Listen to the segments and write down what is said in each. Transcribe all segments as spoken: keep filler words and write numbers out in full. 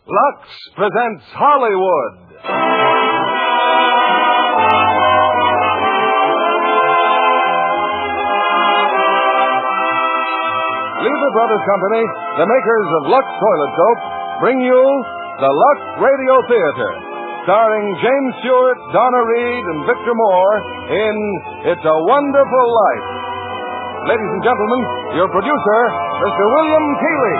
Lux presents Hollywood. Lever Brothers Company, the makers of Lux Toilet Soap, bring you the Lux Radio Theater, starring James Stewart, Donna Reed, and Victor Moore in It's a Wonderful Life. Ladies and gentlemen, your producer, Mister William Keighley.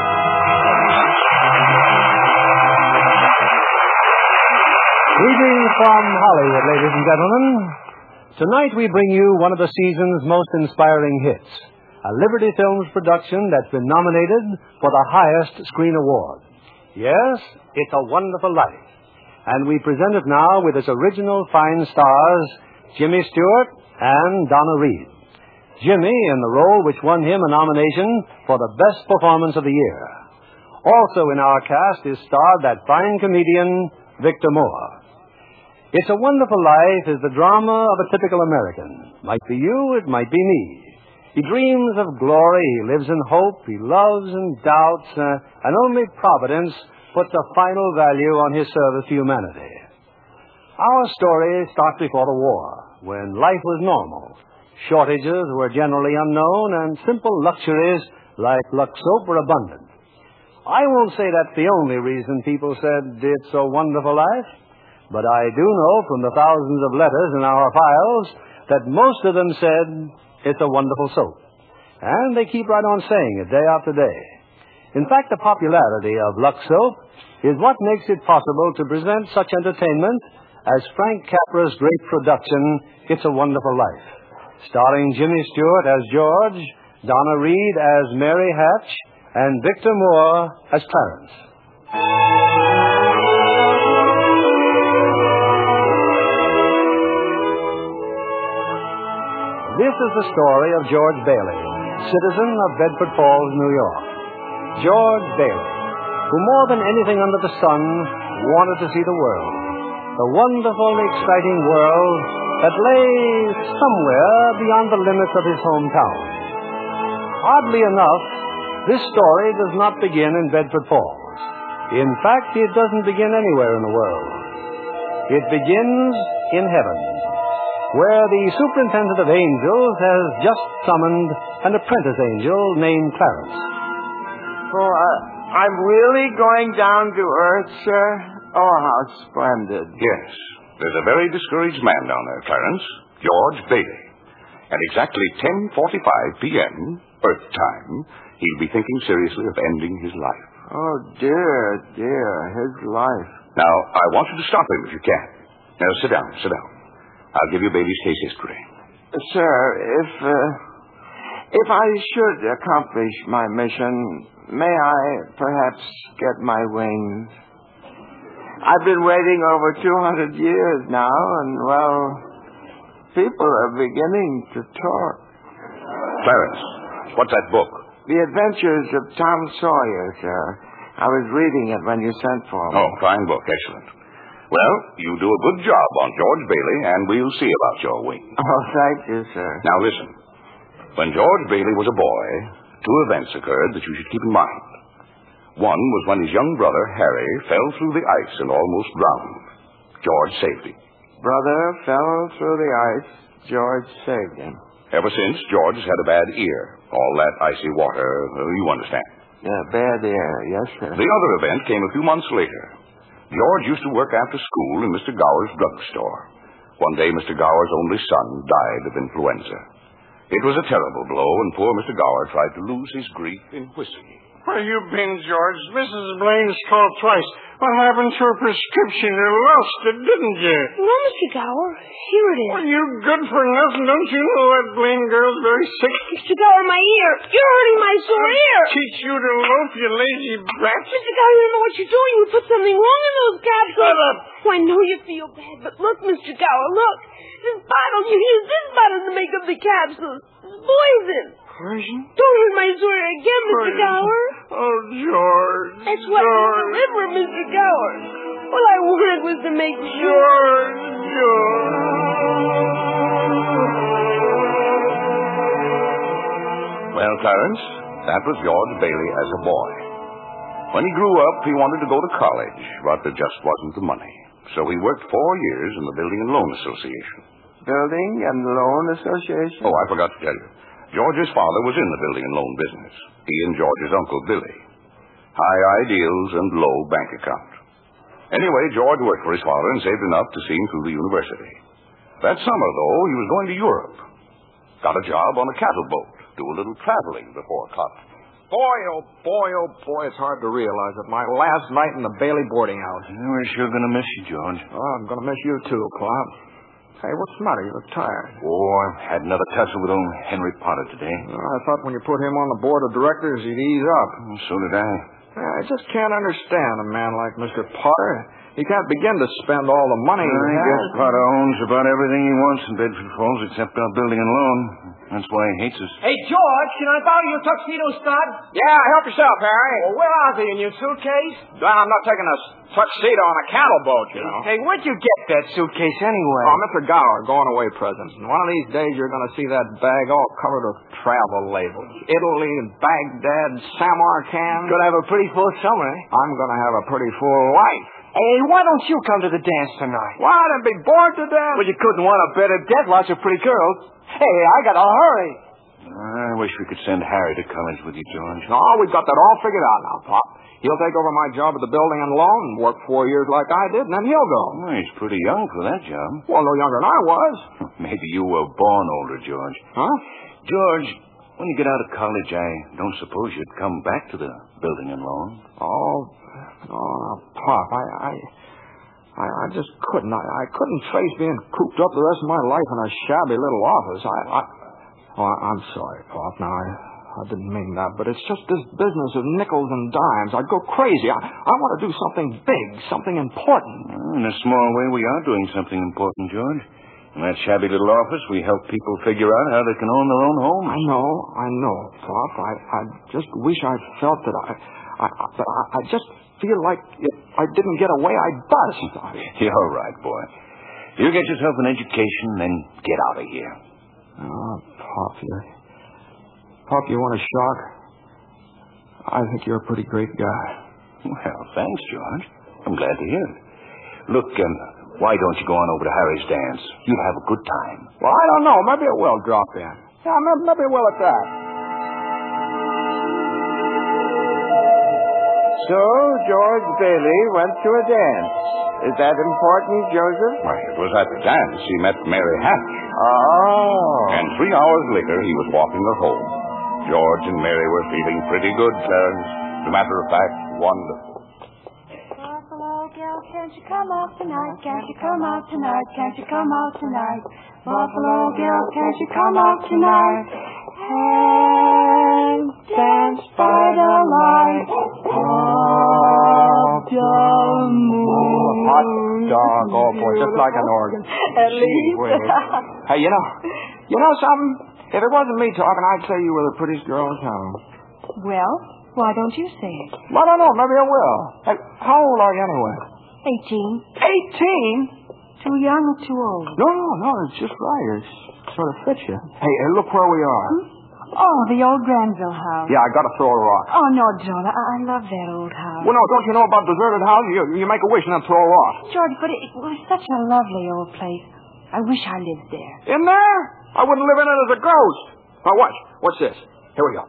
Greetings from Hollywood, ladies and gentlemen. Tonight we bring you one of the season's most inspiring hits, a Liberty Films production that's been nominated for the highest screen award. Yes, It's a Wonderful Life. And we present it now with its original fine stars, Jimmy Stewart and Donna Reed. Jimmy in the role which won him a nomination for the best performance of the year. Also in our cast is starred that fine comedian, Victor Moore. It's a Wonderful Life is the drama of a typical American. Might be you, it might be me. He dreams of glory, he lives in hope, he loves and doubts, uh, and only Providence puts a final value on his service to humanity. Our story starts before the war, when life was normal. Shortages were generally unknown, and simple luxuries like Lux soap were abundant. I won't say that's the only reason people said it's a wonderful life, but I do know from the thousands of letters in our files that most of them said it's a wonderful soap. And they keep right on saying it day after day. In fact, the popularity of Lux soap is what makes it possible to present such entertainment as Frank Capra's great production, It's a Wonderful Life, starring Jimmy Stewart as George, Donna Reed as Mary Hatch, and Victor Moore as Clarence. This is the story of George Bailey, citizen of Bedford Falls, New York. George Bailey, who more than anything under the sun wanted to see the world, the wonderful, exciting world that lay somewhere beyond the limits of his hometown. Oddly enough, this story does not begin in Bedford Falls. In fact, it doesn't begin anywhere in the world. It begins in heaven, where the superintendent of angels has just summoned an apprentice angel named Clarence. Oh, uh, I'm really going down to earth, sir? Oh, how splendid. Yes, there's a very discouraged man down there, Clarence, George Bailey. At exactly ten forty-five p.m., Earth time, he'll be thinking seriously of ending his life. Oh, dear, dear, his life. Now, I want you to stop him if you can. Now, sit down, sit down. I'll give you Bailey's case history. Sir, if, uh, if I should accomplish my mission, may I perhaps get my wings? I've been waiting over two hundred years now, and, well, people are beginning to talk. Clarence, what's that book? The Adventures of Tom Sawyer, sir. I was reading it when you sent for me. Oh, fine book, excellent. Well, you do a good job on George Bailey, and we'll see about your wings. Oh, thank you, sir. Now, listen. When George Bailey was a boy, two events occurred that you should keep in mind. One was when his young brother, Harry, fell through the ice and almost drowned. George saved him. Brother fell through the ice. George saved him. Ever since, George has had a bad ear. All that icy water, you understand. Yeah, bad ear, yes, sir. The other event came a few months later. George used to work after school in Mister Gower's drugstore. One day, Mister Gower's only son died of influenza. It was a terrible blow, and poor Mister Gower tried to lose his grief in whiskey. Where you been, George? Missus Blaine's called twice. What happened to her prescription? You lost it, didn't you? No, Mister Gower. Here it is. Well, you good for nothing. Don't you know that Blaine girl's very sick? Mister Gower, my ear. You're hurting my sore ear. Teach you to loaf, you lazy brat. Mister Gower, you don't know what you're doing. You put something wrong in those capsules. Shut up. Oh, I know you feel bad, but look, Mister Gower, look. This bottle, you use this bottle to make up the capsules. It's poison. Poison? Don't hurt my sore ear again, Mister Poison. Gower. Oh, George. That's what George. the liver, Mister Gower. All I wanted was to make sure. George, George. Well, Clarence, that was George Bailey as a boy. When he grew up, he wanted to go to college, but there just wasn't the money. So he worked four years in the Building and Loan Association. Building and Loan Association? Oh, I forgot to tell you. George's father was in the building and loan business. He and George's uncle, Billy. High ideals and low bank account. Anyway, George worked for his father and saved enough to see him through the university. That summer, though, he was going to Europe. Got a job on a cattle boat. Do a little traveling before college. Boy, oh boy, oh boy, it's hard to realize it. My last night in the Bailey boarding house. We're sure going to miss you, George. Oh, I'm going to miss you too, Pop. Hey, what's the matter? You look tired. Oh, I had another tussle with old Henry Potter today. Oh, I thought when you put him on the board of directors, he'd ease up. So did I. I just can't understand a man like Mister Potter. He can't begin to spend all the money he I has. guess Potter owns about everything he wants in Bedford Falls except our building and loan. That's why he hates us. Hey, George, can I borrow your tuxedo stud? Yeah, help yourself, Harry. Well, where are they? In your suitcase? Well, I'm not taking a tuxedo on a cattle boat, you know. Hey, where'd you get that suitcase anyway? Oh, Mister Gower, going away presents. And one of these days you're going to see that bag all covered with travel labels. Italy, Baghdad, Samarkand. Gonna have a pretty full summer, eh? I'm going to have a pretty full life. Hey, why don't you come to the dance tonight? What, and be bored to death? Well, you couldn't want a better death. Lots of pretty girls. Hey, I gotta hurry. I wish we could send Harry to college with you, George. No, we've got that all figured out now, Pop. He'll take over my job at the building and loan and work four years like I did, and then he'll go. Well, he's pretty young for that job. Well, no younger than I was. Maybe you were born older, George. Huh? George, when you get out of college, I don't suppose you'd come back to the building and loan. Oh, oh, Pop, I, I, I, I just couldn't. I, I couldn't face being cooped up the rest of my life in a shabby little office. I, I oh, I, I'm sorry, Pop. Now, I, I didn't mean that, but it's just this business of nickels and dimes. I'd go crazy. I, I want to do something big, something important. Well, in a small way, we are doing something important, George. In that shabby little office, we help people figure out how they can own their own homes. I know, I know, Pop. I, I just wish I felt that I, I, that I, I just feel like if I didn't get away, I'd bust. You're right, boy. You get yourself an education, then get out of here. Oh, Pop, you, Pop, you want a shot? I think you're a pretty great guy. Well, thanks, George. I'm glad to hear it. Look, um, why don't you go on over to Harry's dance? You'll have a good time. Well, I don't know. Maybe it will drop in. Yeah, maybe, maybe it will at that. So, George Bailey went to a dance. Is that important, Joseph? Why, it was at the dance he met Mary Hatch. Oh. And three hours later, he was walking her home. George and Mary were feeling pretty good, Clarence. As a matter of fact, wonderful. Buffalo girl, can't you come out tonight? Can't you come out tonight? Can't you come out tonight? Buffalo girl, can't you come out tonight? And dance by the light of the moon. Hot dog, oh boy, just like an organ. At least. Hey, you know, you know something? If it wasn't me talking, I'd say you were the prettiest girl in town. Well, why don't you say it? Well, I don't know. Maybe I will. Hey, how old are you anyway? Eighteen. Eighteen? Too young or too old? No, no, no. It's just right. It sort of fits you. Hey, hey, look where we are. Hmm? Oh, the old Granville house. Yeah, I got to throw a rock. Oh, no, John. I, I love that old house. Well, no, don't you know about deserted houses? You, you make a wish and then throw a rock. George, but it, it was such a lovely old place. I wish I lived there. In there? I wouldn't live in it as a ghost. Now, watch. What's this? Here we go.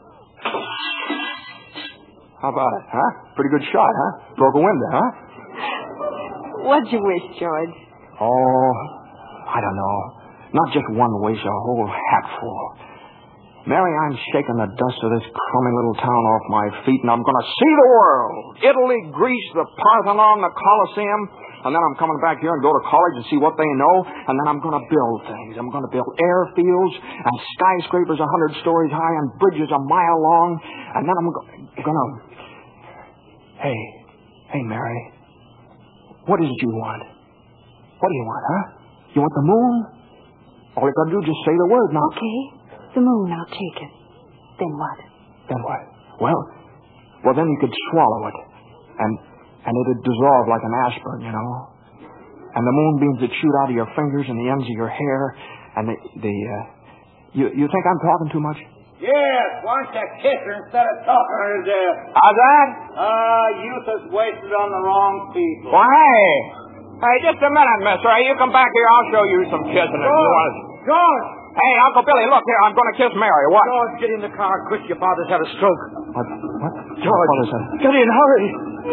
How about it, huh? Pretty good shot, huh? Broke a window, huh? What'd you wish, George? Oh, I don't know. Not just one wish, a whole hatful. Mary, I'm shaking the dust of this crummy little town off my feet, and I'm going to see the world. Italy, Greece, the Parthenon, the Colosseum. And then I'm coming back here and go to college and see what they know. And then I'm going to build things. I'm going to build airfields and skyscrapers a hundred stories high and bridges a mile long. And then I'm go- going to... Hey, hey, Mary. What is it you want? What do you want, huh? You want the moon? All you got to do is just say the word now. Okay. The moon, I'll take it. Then what? Then what? Well, well, then you could swallow it. And and it'd dissolve like an aspirin, you know. And the moonbeams would shoot out of your fingers and the ends of your hair. And the... the uh, you, you think I'm talking too much? Yes, why don't you kiss her instead of talking her to death? How's that? Ah, uh, youth is wasted on the wrong people. Well, hey. Hey, just a minute, mister. Hey, you come back here. I'll show you some kissing if you want to. George! Hey, Uncle Billy, look here. I'm going to kiss Mary. What? George, get in the car quick. Your father's had a stroke. What? What? George, What is that? get in, hurry.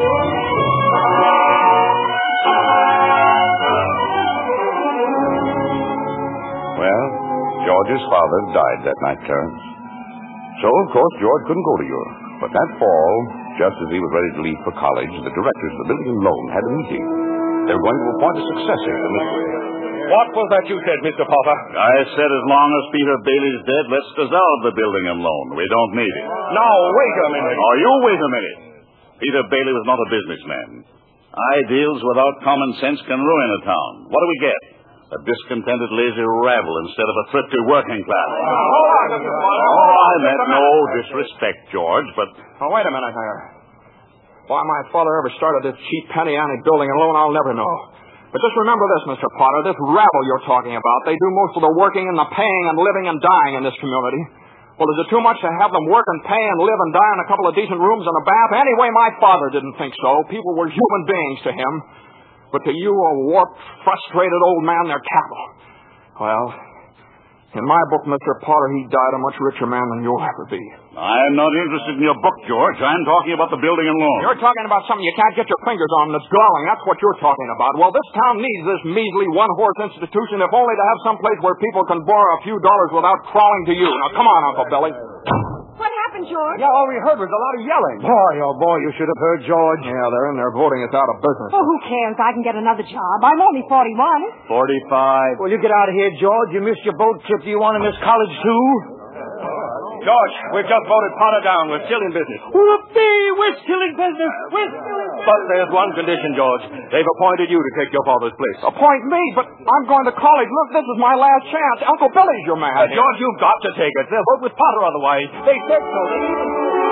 Well, George's father died that night, Clarence. So, of course, George couldn't go to Europe. But that fall, just as he was ready to leave for college, the directors of the building and loan had a meeting. They were going to appoint a successor to Mister What was that you said, Mister Potter? I said as long as Peter Bailey's dead, let's dissolve the building and loan. We don't need it. Now, wait a minute. Oh, you wait a minute. Peter Bailey was not a businessman. Ideals without common sense can ruin a town. What do we get? A discontented, lazy rabble instead of a thrifty working class. Hold on. Oh, I meant no disrespect, George, but... Oh, wait a minute here. Why my father ever started this cheap penny ante building and loan, I'll never know. But just remember this, Mister Potter, this rabble you're talking about, they do most of the working and the paying and living and dying in this community. Well, is it too much to have them work and pay and live and die in a couple of decent rooms and a bath? Anyway, my father didn't think so. People were human beings to him. But to you, a warped, frustrated old man, they're cattle. Well, in my book, Mister Potter, he died a much richer man than you'll ever be. I'm not interested in your book, George. I'm talking about the building and loan. You're talking about something you can't get your fingers on that's galling. That's what you're talking about. Well, this town needs this measly one-horse institution, if only to have some place where people can borrow a few dollars without crawling to you. Now, come on, Uncle Billy. What happened, George? Yeah, all we heard was a lot of yelling. Boy, oh boy, you should have heard George. Yeah, they're in there voting us out of business. Oh, who cares? I can get another job. I'm only forty-one. Forty-five. Will you get out of here, George? You missed your boat trip. Do you want to miss college, too? George, we've just voted Potter down. We're still in business. Whoopee! We're still in business. We're still in business. But there's one condition, George. They've appointed you to take your father's place. Appoint me, but I'm going to college. Look, this is my last chance. Uncle Billy's your man. Uh, George, you've got to take it. They'll vote with Potter otherwise. They said so. They even...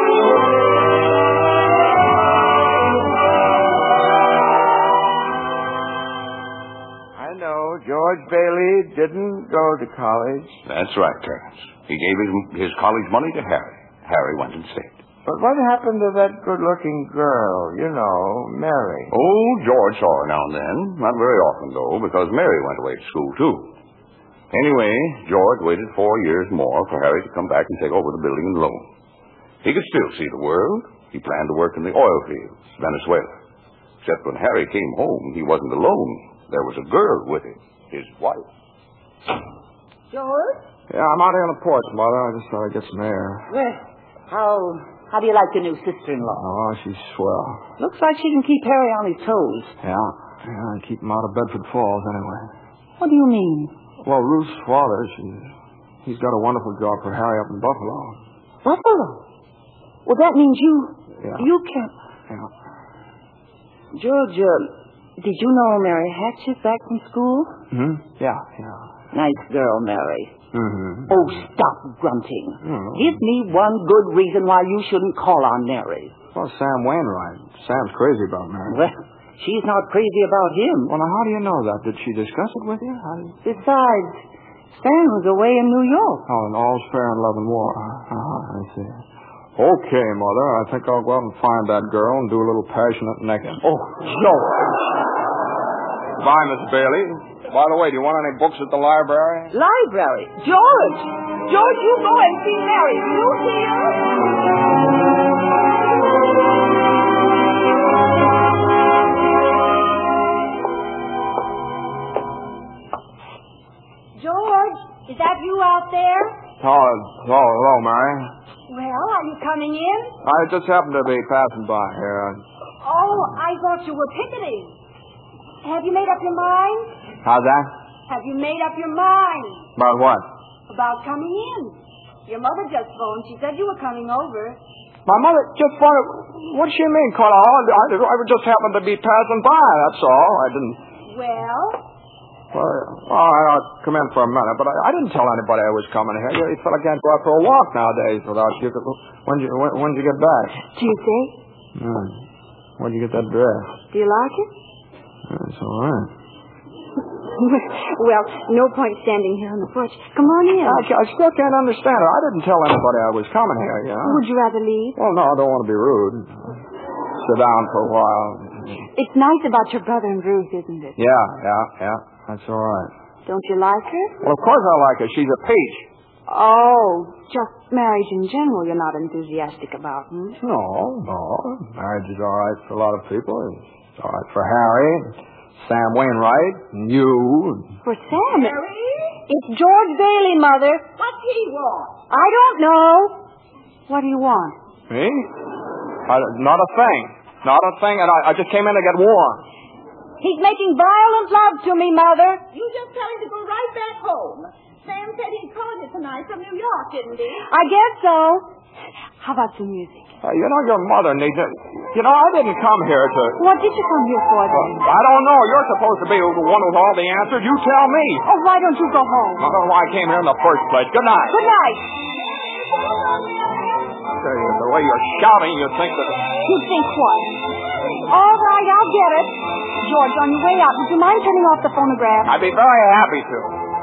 I know George Bailey didn't go to college. That's right, Clarence. He gave his, his college money to Harry. Harry went and stayed. But what happened to that good-looking girl, you know, Mary? Oh, George saw her now and then. Not very often, though, because Mary went away to school, too. Anyway, George waited four years more for Harry to come back and take over the building and loan. He could still see the world. He planned to work in the oil fields, Venezuela. Except when Harry came home, he wasn't alone. There was a girl with him, his wife. George? Yeah, I'm out here on the porch, Mother. I just thought I'd get some air. Well, how how do you like the new sister-in-law? Oh, she's swell. Looks like she can keep Harry on his toes. Yeah. Yeah, I keep him out of Bedford Falls anyway. What do you mean? Well, Ruth's father, she's, he's got a wonderful job for Harry up in Buffalo. Buffalo? Well, that means you... Yeah. You can't... Yeah. George, uh, did you know Mary Hatch is back from school? Hmm? Yeah, yeah. Nice girl, Mary. Mm-hmm. Oh, stop grunting. Mm-hmm. Give me one good reason why you shouldn't call on Mary. Well, Sam Wainwright. Sam's crazy about Mary. Well, she's not crazy about him. Well, now, how do you know that? Did she discuss it with you? How do you... Besides, Sam's away in New York. Oh, and all's fair in love and war. Uh-huh, I see. Okay, Mother, I think I'll go out and find that girl and do a little passionate necking. Oh, George. Bye, Miss Bailey. By the way, do you want any books at the library? Library? George! George, you go and see Mary. Do you hear? George, is that you out there? Oh, oh, hello, Mary. Well, are you coming in? I just happened to be passing by here. Oh, I thought you were picketing. Have you made up your mind? How's that? Have you made up your mind? About what? About coming in. Your mother just phoned. She said you were coming over. My mother just phoned. What does she mean, Carla? I, I just happened to be passing by, that's all. I didn't... Well? Well, all right, I'll come in for a minute, but I, I didn't tell anybody I was coming here. You, you fella can't go out for a walk nowadays without you. When'd you, when, when'd you get back? Tuesday. Hmm. When'd you get that dress? Do you like it? That's all right. Well, no point standing here on the porch. Come on in. I, I still can't understand it. I didn't tell anybody I was coming here, you know. Would you rather leave? Well, no, I don't want to be rude. Sit down for a while. It's nice about your brother and Ruth, isn't it? Yeah, yeah, yeah. That's all right. Don't you like her? Well, of course I like her. She's a peach. Oh, just marriage in general you're not enthusiastic about, hmm? No, no. Marriage is all right for a lot of people. It's all right for Harry, Sam Wainwright, and you. For Sam? Harry? It's George Bailey, Mother. What do you want? I don't know. What do you want? Me? I, not a thing. Not a thing, and I, I just came in to get warm. He's making violent love to me, Mother. You just tell him to go right back home. Sam said he called you tonight from New York, didn't he? I guess so. How about some music? Uh, you know, your mother needs it. You know, I didn't come here to... What did you come here for, then? Uh, I don't know. You're supposed to be the one with all the answers. You tell me. Oh, why don't you go home? I don't know why I came here in the first place. Good night. Good night. Tell you, the way you're shouting, you think that... You think what? All right, I'll get it. George, on your way out, would you mind turning off the phonograph? I'd be very happy to.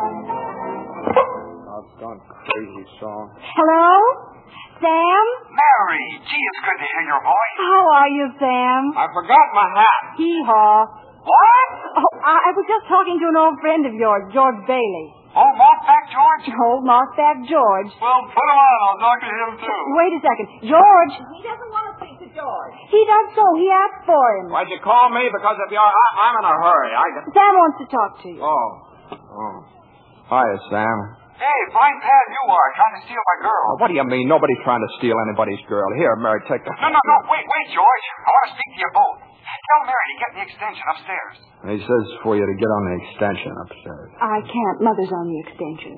I've gone crazy song. Hello? Sam? Mary, gee, it's good to hear your voice. How are you, Sam? I forgot my hat. Hee-haw. What? Oh, I, I was just talking to an old friend of yours, George Bailey. Oh, Mossback George? Oh, Mossback George. Well, put him on. I'll talk to him, too. Wait a second. George. He doesn't want to speak to George. He does so. He asked for him. Why'd you call me? Because if you're... I, I'm in a hurry. I... Sam wants to talk to you. Oh. Oh. Hiya, Sam. Hey, fine pal you are, trying to steal my girl. Oh, what do you mean? Nobody's trying to steal anybody's girl. Here, Mary, take the... No, no, no. Wait, wait, George. I want to speak to you both. Tell Mary to get the extension upstairs. He says for you to get on the extension upstairs. I can't. Mother's on the extension.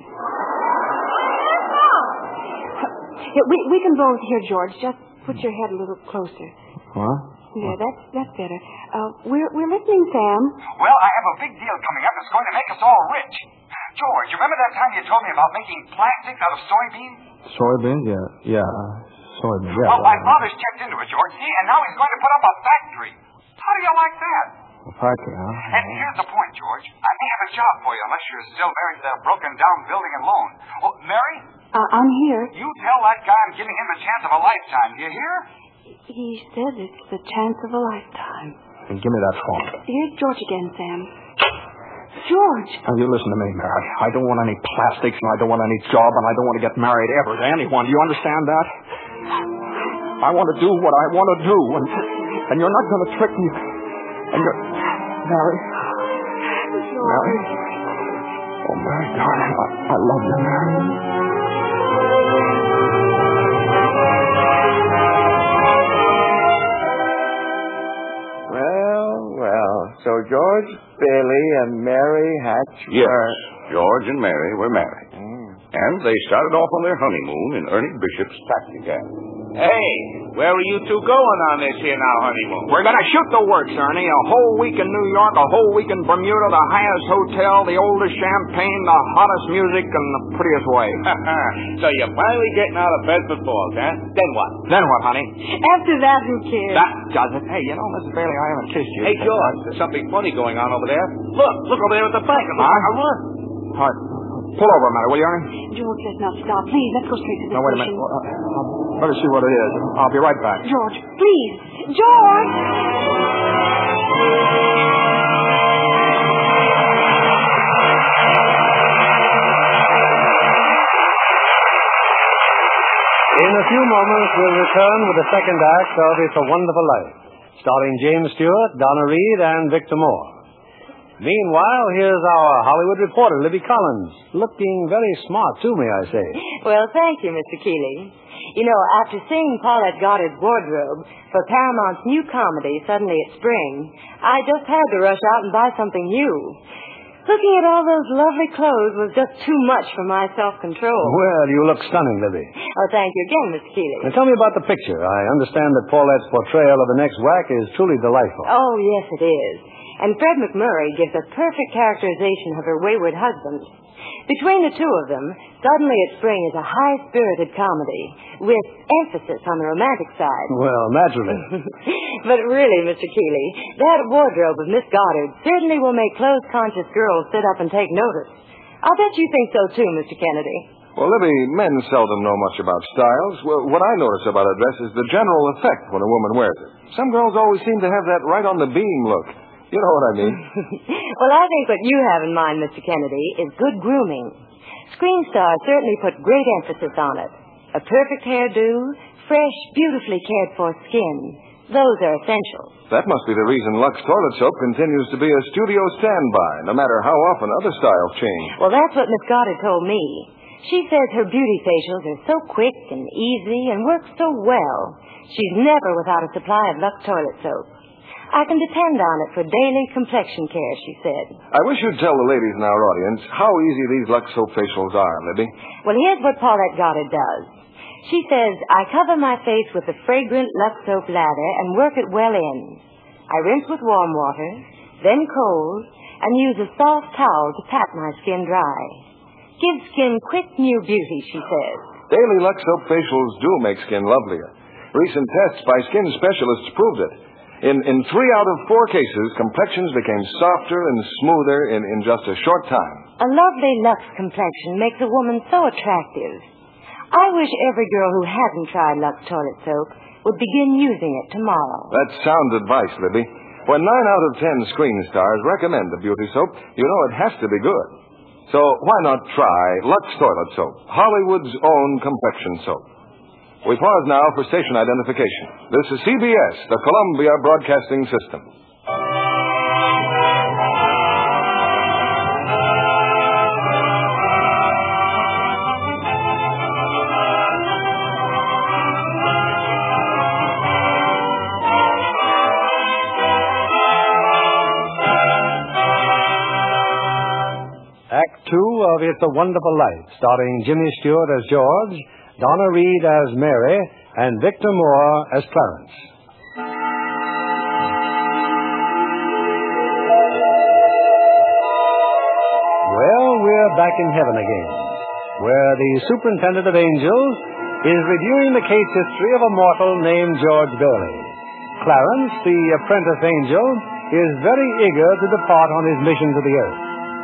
Yeah, we, we can both hear, George. Just put your head a little closer. What? Yeah, that's that's better. Uh, we're we're listening, Sam. Well, I have a big deal coming up that's going to make us all rich. George, you remember that time you told me about making plastic out of soybeans? Soybeans? Yeah, yeah. Soybeans, yeah. Well, my father's checked into it, George, see, and now he's going to put up a factory. How do you like that? A factory, huh? And here's the point, George. I may have a job for you unless you're still married to that broken-down building and loan. Oh, Mary? Uh, I'm here. You tell that guy I'm giving him the chance of a lifetime. Do you hear? He says it's the chance of a lifetime. And give me that phone. Here's George again, Sam. George. Now, you listen to me, Mary. I don't want any plastics, and I don't want any job, and I don't want to get married ever to anyone. Do you understand that? I want to do what I want to do, and, and you're not going to trick me. And you're... Mary. George. Mary. Oh, Mary, darling, I, I love you, Mary. Well, well. So George Bailey and Mary Hatch Yes, were... George and Mary were married. Mm. And they started off on their honeymoon in Ernie Bishop's taxicab. Hey, where are you two going on this here now honeymoon? We're going to shoot the works, Ernie. A whole week in New York, a whole week in Bermuda, the highest hotel, the oldest champagne, the hottest music, and the prettiest wife. So you're finally getting out of Bedford Falls, huh? Then what? Then what, honey? After that, who cares? That does it. Hey, you know, Missus Bailey, I haven't kissed you. Hey, George, there's something funny going on over there. Look, look over there at the back. It looks like a run. All right. Pull over a minute, will you, Ernie? George, let's not stop. Please, let's go straight to the No, wait a station. minute. Uh, uh, let me see what it is. I'll be right back. George, please. George! In a few moments, we'll return with the second act of It's a Wonderful Life, starring James Stewart, Donna Reed, and Victor Moore. Meanwhile, here's our Hollywood reporter, Libby Collins, looking very smart, too, may I say. Well, thank you, Mister Keeley. You know, after seeing Paulette Goddard's wardrobe for Paramount's new comedy, Suddenly It's Spring, I just had to rush out and buy something new. Looking at all those lovely clothes was just too much for my self-control. Well, you look stunning, Libby. Oh, thank you again, Mister Keeley. Now, tell me about the picture. I understand that Paulette's portrayal of the next whack is truly delightful. Oh, yes, it is. And Fred McMurray gives a perfect characterization of her wayward husband. Between the two of them, Suddenly at Spring is a high-spirited comedy with emphasis on the romantic side. Well, naturally. But really, Mister Keeley, that wardrobe of Miss Goddard certainly will make clothes-conscious girls sit up and take notice. I'll bet you think so, too, Mister Kennedy. Well, Libby, men seldom know much about styles. Well, what I notice about a dress is the general effect when a woman wears it. Some girls always seem to have that right on the beam look. You know what I mean? Well, I think what you have in mind, Mister Kennedy, is good grooming. Screen stars certainly put great emphasis on it. A perfect hairdo, fresh, beautifully cared-for skin. Those are essentials. That must be the reason Lux Toilet Soap continues to be a studio standby, no matter how often other styles change. Well, that's what Miss Goddard told me. She says her beauty facials are so quick and easy and work so well. She's never without a supply of Lux Toilet Soap. I can depend on it for daily complexion care, she said. I wish you'd tell the ladies in our audience how easy these Lux Soap facials are, Libby. Well, here's what Paulette Goddard does. She says, I cover my face with the fragrant Lux Soap lather and work it well in. I rinse with warm water, then cold, and use a soft towel to pat my skin dry. Gives skin quick new beauty, she says. Daily Lux Soap facials do make skin lovelier. Recent tests by skin specialists proved it. In in three out of four cases, complexions became softer and smoother in, in just a short time. A lovely Lux complexion makes a woman so attractive. I wish every girl who hasn't tried Lux Toilet Soap would begin using it tomorrow. That's sound advice, Libby. When nine out of ten screen stars recommend the beauty soap, you know it has to be good. So why not try Lux Toilet Soap, Hollywood's own complexion soap? We pause now for station identification. This is C B S, the Columbia Broadcasting System. Act two of It's a Wonderful Life, starring Jimmy Stewart as George, Donna Reed as Mary, and Victor Moore as Clarence. Well, we're back in heaven again, where the superintendent of angels is reviewing the case history of a mortal named George Bailey. Clarence, the apprentice angel, is very eager to depart on his mission to the earth.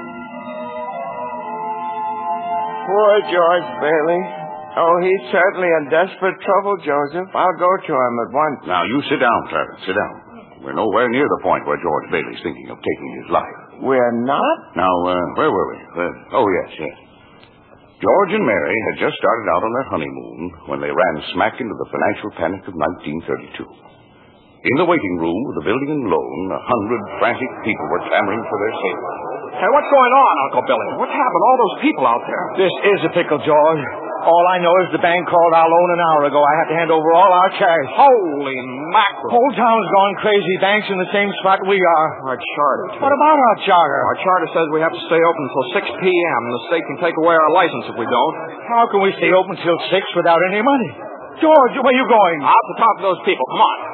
Poor George Bailey. Oh, he's certainly in desperate trouble, Joseph. I'll go to him at once. Now, you sit down, Clarence. Sit down. We're nowhere near the point where George Bailey's thinking of taking his life. We're not? Now, uh, where were we? Uh, oh, yes, yes. George and Mary had just started out on their honeymoon when they ran smack into the financial panic of nineteen thirty-two. In the waiting room of the building in Lone, a hundred frantic people were clamoring for their safety. Hey, what's going on, Uncle Billy? What's happened to all those people out there? This is a pickle, George. All I know is the bank called our loan an hour ago. I have to hand over all our cash. Holy mackerel. Whole town's gone crazy. Bank's in the same spot we are. Our charter, too. What about our charter? Our charter says we have to stay open until six p.m. The state can take away our license if we don't. How can we stay open till six without any money? George, where are you going? Out to talk to those people. Come on.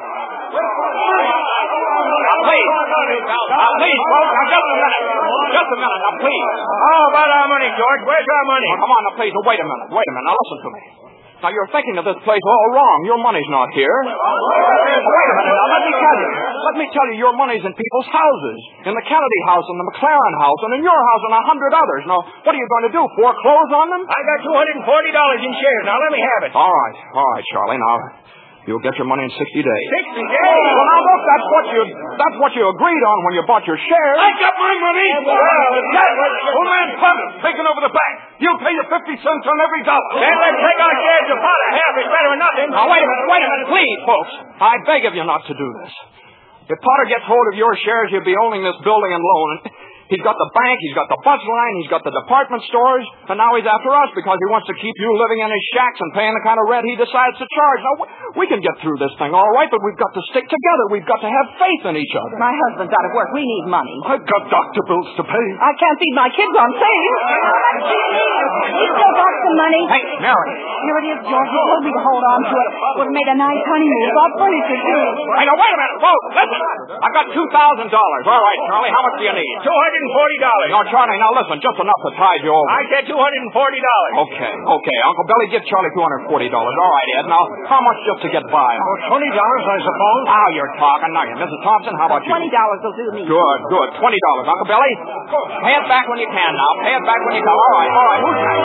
Now, please. Now, please, folks. Now, just a minute. Just a minute. Now, please. How about our money, George? Where's our money? Now, come on. Now, please. Now, wait a minute. Wait a minute. Now, listen to me. Now, you're thinking of this place all wrong. Your money's not here. Wait a minute. Now, let me tell you. Let me tell you, your money's in people's houses. In the Kennedy house, and the McLaren house, and in your house, and a hundred others. Now, what are you going to do? Foreclose on them? I got two hundred forty dollars in shares. Now, let me have it. All right. All right, Charlie. Now, you'll get your money in sixty days. Sixty days? Well, now, look, that's what you that's what you agreed on when you bought your shares. I got my money. Well, yes. Old man Clemens taking over the bank. You'll pay you fifty cents on every dollar. Then let's take our shares to pot. A half is better than nothing. Now, wait a minute. Wait a minute. Please, folks. I beg of you not to do this. If Potter gets hold of your shares, he'll be owning this building and loan. He's got the bank, he's got the bus line, he's got the department stores, and now he's after us because he wants to keep you living in his shacks and paying the kind of rent he decides to charge. Now, we can get through this thing all right, but we've got to stick together. We've got to have faith in each other. My husband's out of work. We need money. I've got doctor bills to pay. I can't feed my kids on savings. You still got some money? Hey, Mary. Here it is, George. You told me to hold on to it. Would have made a nice honeymoon. Bought furniture, too. Hey, now, wait a minute, folks. Listen. I've got two thousand dollars. All right, Charlie, how much do you need? two hundred hundred forty dollars. No, Charlie, now listen, just enough to tide you over. I said two hundred forty dollars. Okay, okay. Uncle Billy, give Charlie two hundred forty dollars. All right, Ed. Now, how much just to get by? Oh, twenty dollars, I suppose. Now you're talking. Now, Missus Thompson, how about you? Twenty dollars will do me. Good, good. Twenty dollars. Uncle Billy, pay it back when you can now. Pay it back when you can. All right, all right. Who's next?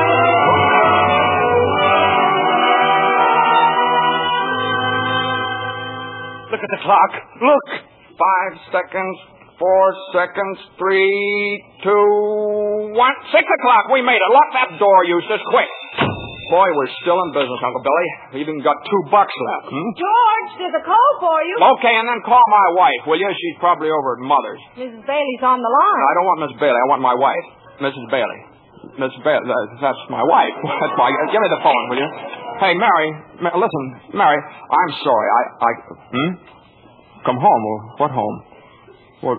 Look at the clock. Look. Five seconds, four seconds, three, two, one. Six o'clock. We made it. Lock that door, Eustace, quick. Boy, we're still in business, Uncle Billy. We even got two bucks left. Hmm? George, there's a call for you. Okay, and then call my wife, will you? She's probably over at Mother's. Missus Bailey's on the line. I don't want Miss Bailey. I want my wife, Missus Bailey. Miss Bailey, that's my wife. That's my. Give me the phone, will you? Hey, Mary. Ma- listen, Mary. I'm sorry. I. I. Hmm. Come home. Well, what home? Well,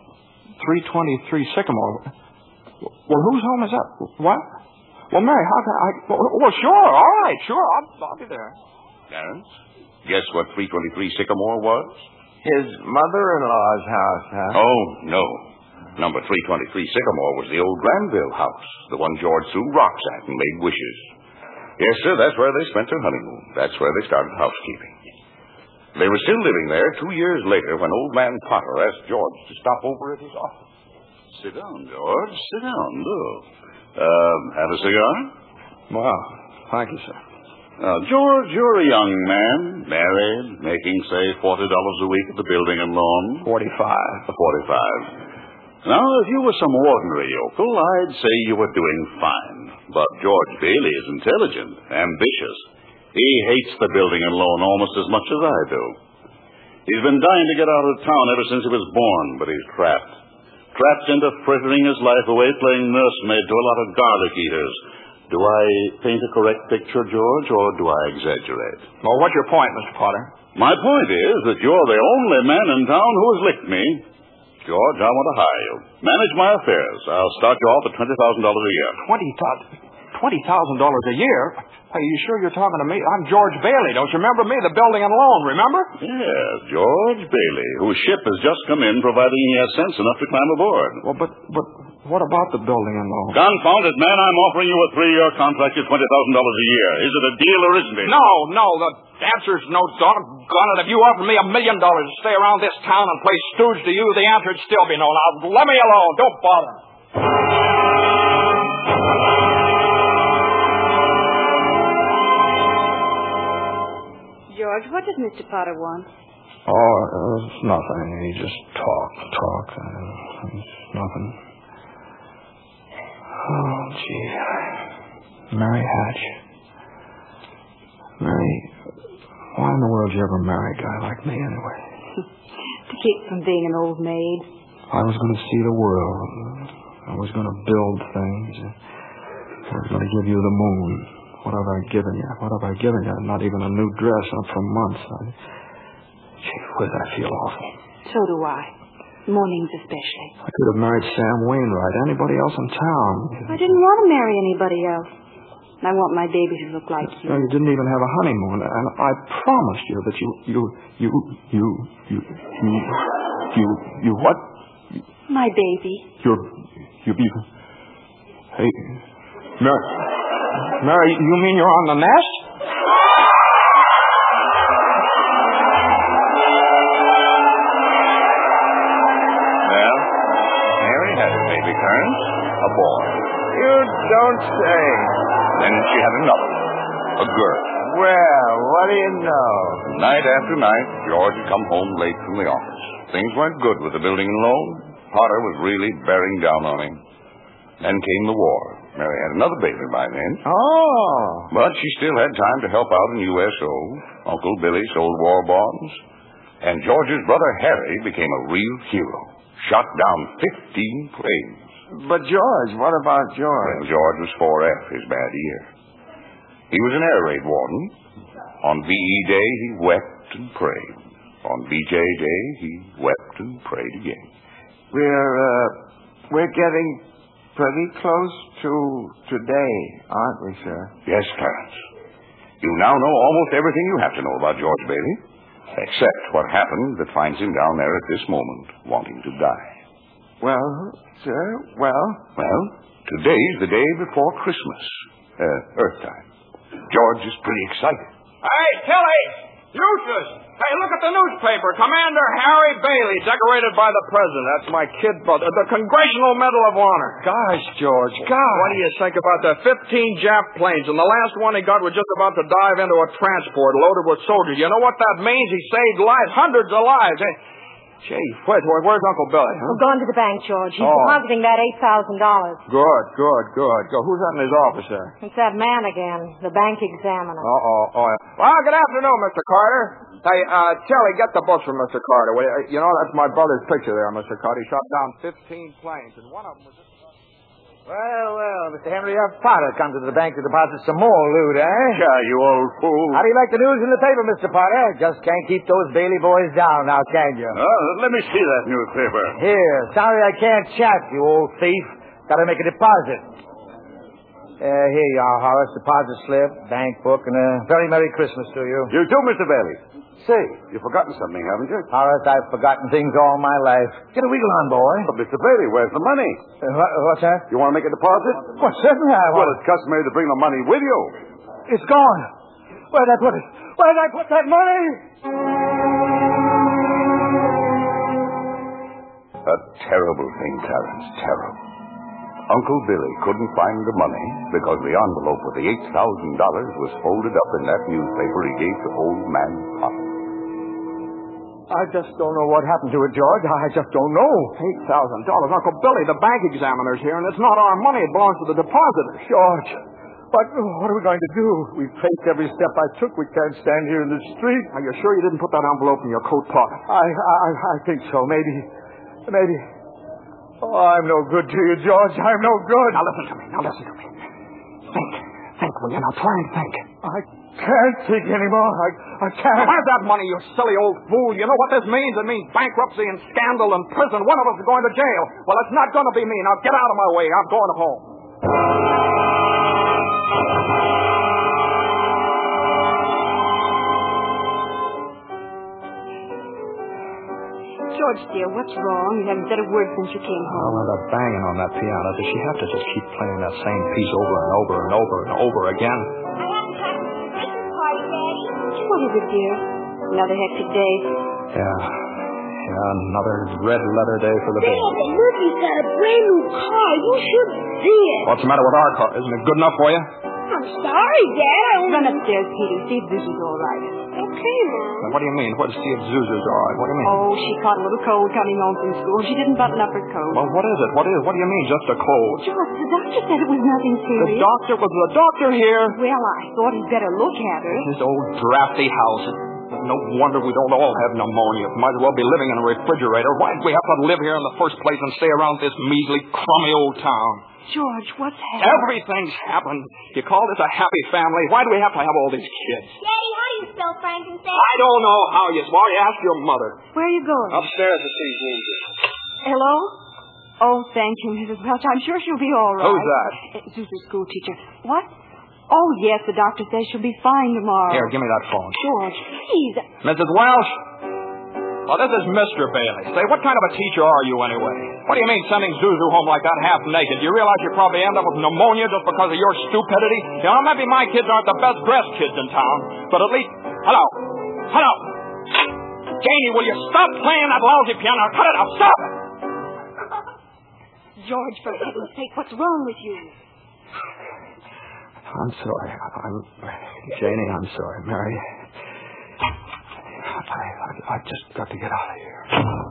three twenty-three Sycamore. Well, whose home is that? What? Well, Mary, how can I... Well, sure, all right, sure, I'll, I'll be there. Clarence, guess what three twenty-three Sycamore was? His mother-in-law's house, huh? Oh, no. Number three twenty-three Sycamore was the old Granville house, the one George threw rocks at and made wishes. Yes, sir, that's where they spent their honeymoon. That's where they started housekeeping. They were still living there two years later when old man Potter asked George to stop over at his office. Sit down, George. Sit down, do. Uh, have a cigar? Wow. Thank you, sir. Now, George, you're a young man, married, making, say, forty dollars a week at the building and loan. Forty-five. Forty-five. Now, if you were some ordinary yokel, I'd say you were doing fine. But George Bailey is intelligent, ambitious. He hates the building and loan almost as much as I do. He's been dying to get out of town ever since he was born, but he's trapped. Trapped into frittering his life away playing nursemaid to a lot of garlic eaters. Do I paint a correct picture, George, or do I exaggerate? Well, what's your point, Mister Potter? My point is that you're the only man in town who has licked me. George, I want to hire you. Manage my affairs. I'll start you off at twenty thousand dollars a year. Twenty thousand twenty thousand dollars a year? Are you sure you're talking to me? I'm George Bailey. Don't you remember me? The building and loan, remember? Yes, George Bailey, whose ship has just come in, providing he has sense enough to climb aboard. Well, but but what about the building and loan? Confound it, man. I'm offering you a three-year contract at twenty thousand dollars a year. Is it a deal or isn't it? No, no. The answer's no, doggone it. If you offered me a million dollars to stay around this town and play stooge to you, the answer'd still be no. Now, let me alone. Don't bother. George, what does Mister Potter want? Oh, it's nothing. He just talk, talk. Uh, it's nothing. Oh, gee. Mary Hatch. Mary, why in the world did you ever marry a guy like me anyway? To keep from being an old maid. I was going to see the world. I was going to build things. I was going to give you the moon. What have I given you? What have I given you? Not even a new dress up for months. I, gee whiz, I feel awful. So do I. Mornings especially. I could have married Sam Wainwright, anybody else in town. I didn't want to marry anybody else. I want my baby to look like you. You didn't even have a honeymoon, and I promised you that you, you, you, you, you, you, you, you what? My baby. You're, you be, hey, Mary, Mary, you mean you're on the nest? Well, Mary had a baby, Clarence, a boy. You don't say. Then she had another, a girl. Well, what do you know? Night after night, George had come home late from the office. Things weren't good with the building and loan. Potter was really bearing down on him. Then came the war. Mary had another baby by then. Oh. But she still had time to help out in U S O. Uncle Billy sold war bonds. And George's brother Harry became a real hero. Shot down fifteen planes. But George, what about George? Well, George was four F his bad year. He was an air raid warden. On V E Day, he wept and prayed. On V J Day, he wept and prayed again. We're, uh, we're getting pretty close to today, aren't we, sir? Yes, Clarence. You now know almost everything you have to know about George Bailey, except what happened that finds him down there at this moment, wanting to die. Well, sir, well? Well, today's the day before Christmas. Uh, Earth time. George is pretty excited. Hey, Tilly! Eustace! Hey, look at the newspaper. Commander Harry Bailey, decorated by the President. That's my kid brother. The Congressional Medal of Honor. Gosh, George, gosh. What do you think about the fifteen Jap planes? And the last one he got was just about to dive into a transport loaded with soldiers. You know what that means? He saved lives, hundreds of lives. Hey, gee, where's, where's Uncle Billy? Huh? We're going to the bank, George. He's Oh. depositing that eight thousand dollars. Good, good, good, good. Who's that in his office there? It's that man again, the bank examiner. Uh-oh. Oh, yeah. Well, good afternoon, Mister Carter. Hey, uh, Tilly, get the books from Mister Carter. Will you? You know, that's my brother's picture there, Mister Carter. He shot down fifteen planes, and one of them was... Well, well, Mister Henry F. Potter comes to the bank to deposit some more loot, eh? Yeah, you old fool. How do you like the news in the paper, Mister Potter? Just can't keep those Bailey boys down now, can you? Uh, let me see that newspaper. Here, sorry I can't chat, you old thief. Gotta make a deposit. Uh, here you are, Horace. Deposit slip, bank book, and a very Merry Christmas to you. You too, Mister Bailey. Say, you've forgotten something, haven't you? Horace, I've forgotten things all my life. Get a wiggle on, boy. But, Mister Bailey, where's the money? Uh, what, what's that? You want to make a deposit? Well, certainly I want. Well, it's customary to bring the money with you. It's gone. Where did I put it? Where did I put that money? A terrible thing, Clarence, terrible. Uncle Billy couldn't find the money because the envelope with the eight thousand dollars was folded up in that newspaper he gave to old man Potter. I just don't know what happened to it, George. I just don't know. eight thousand dollars. Uncle Billy, the bank examiner's here, and it's not our money. It belongs to the depositors. George, what, what are we going to do? We've traced every step I took. We can't stand here in the street. Are you sure you didn't put that envelope in your coat pocket? I, I, I think so. Maybe, maybe. Oh, I'm no good to you, George. I'm no good. Now listen to me. Now listen to me. Think. Think, will you? Now try and think. I can't think anymore. I, I can't. Where's that money, you silly old fool? You know what this means? It means bankruptcy and scandal and prison. One of us is going to jail. Well, it's not going to be me. Now get out of my way. I'm going home. George, dear, what's wrong? You haven't said a word since you came home. Well, that banging on that piano, does she have to just keep playing that same piece over and over and over and over again? I haven't had a Christmas party, Daddy. What is it, dear? Another hectic day. Yeah. Yeah, another red letter day for the baby. Daddy, look, he's got a brand new car. You should see it. What's the matter with our car? Isn't it good enough for you? I'm sorry, Dad. I Run upstairs, Peter. See if Zuzu's all right. Okay, Mom. Now, what do you mean? What does see if Zuzu's all right? What do you mean? Oh, she caught a little cold coming home from school. She didn't button up her coat. Well, what is it? What is? What do you mean, just a cold? George, the doctor said it was nothing The serious. doctor was the doctor here. Well, I thought he'd better look at her. This old drafty house. No wonder we don't all have pneumonia. Might as well be living in a refrigerator. Why did we have to live here in the first place and stay around this measly, crummy old town? George, what's happened? Everything's happened. You call this a happy family? Why do we have to have all these kids? Daddy, how do you spell frankincense? I don't know how you... Why you ask your mother? Where are you going? Upstairs to see Zuzu. Hello? Oh, thank you, Missus Welch. I'm sure she'll be all right. Who's that? Uh, Zuzu's school teacher. What? Oh, yes, the doctor says she'll be fine tomorrow. Here, give me that phone. George, please. Missus Welsh? Oh, this is Mister Bailey. Say, what kind of a teacher are you anyway? What do you mean sending Zuzu home like that half naked? You realize you probably end up with pneumonia just because of your stupidity? You know, maybe my kids aren't the best dressed kids in town, but at least... Hello? Hello? Janie, will you stop playing that lousy piano? Cut it out. Stop it! George, for heaven's sake, what's wrong with you? I'm sorry. I'm... Janie, I'm sorry. Mary... I, I, I've just got to get out of here.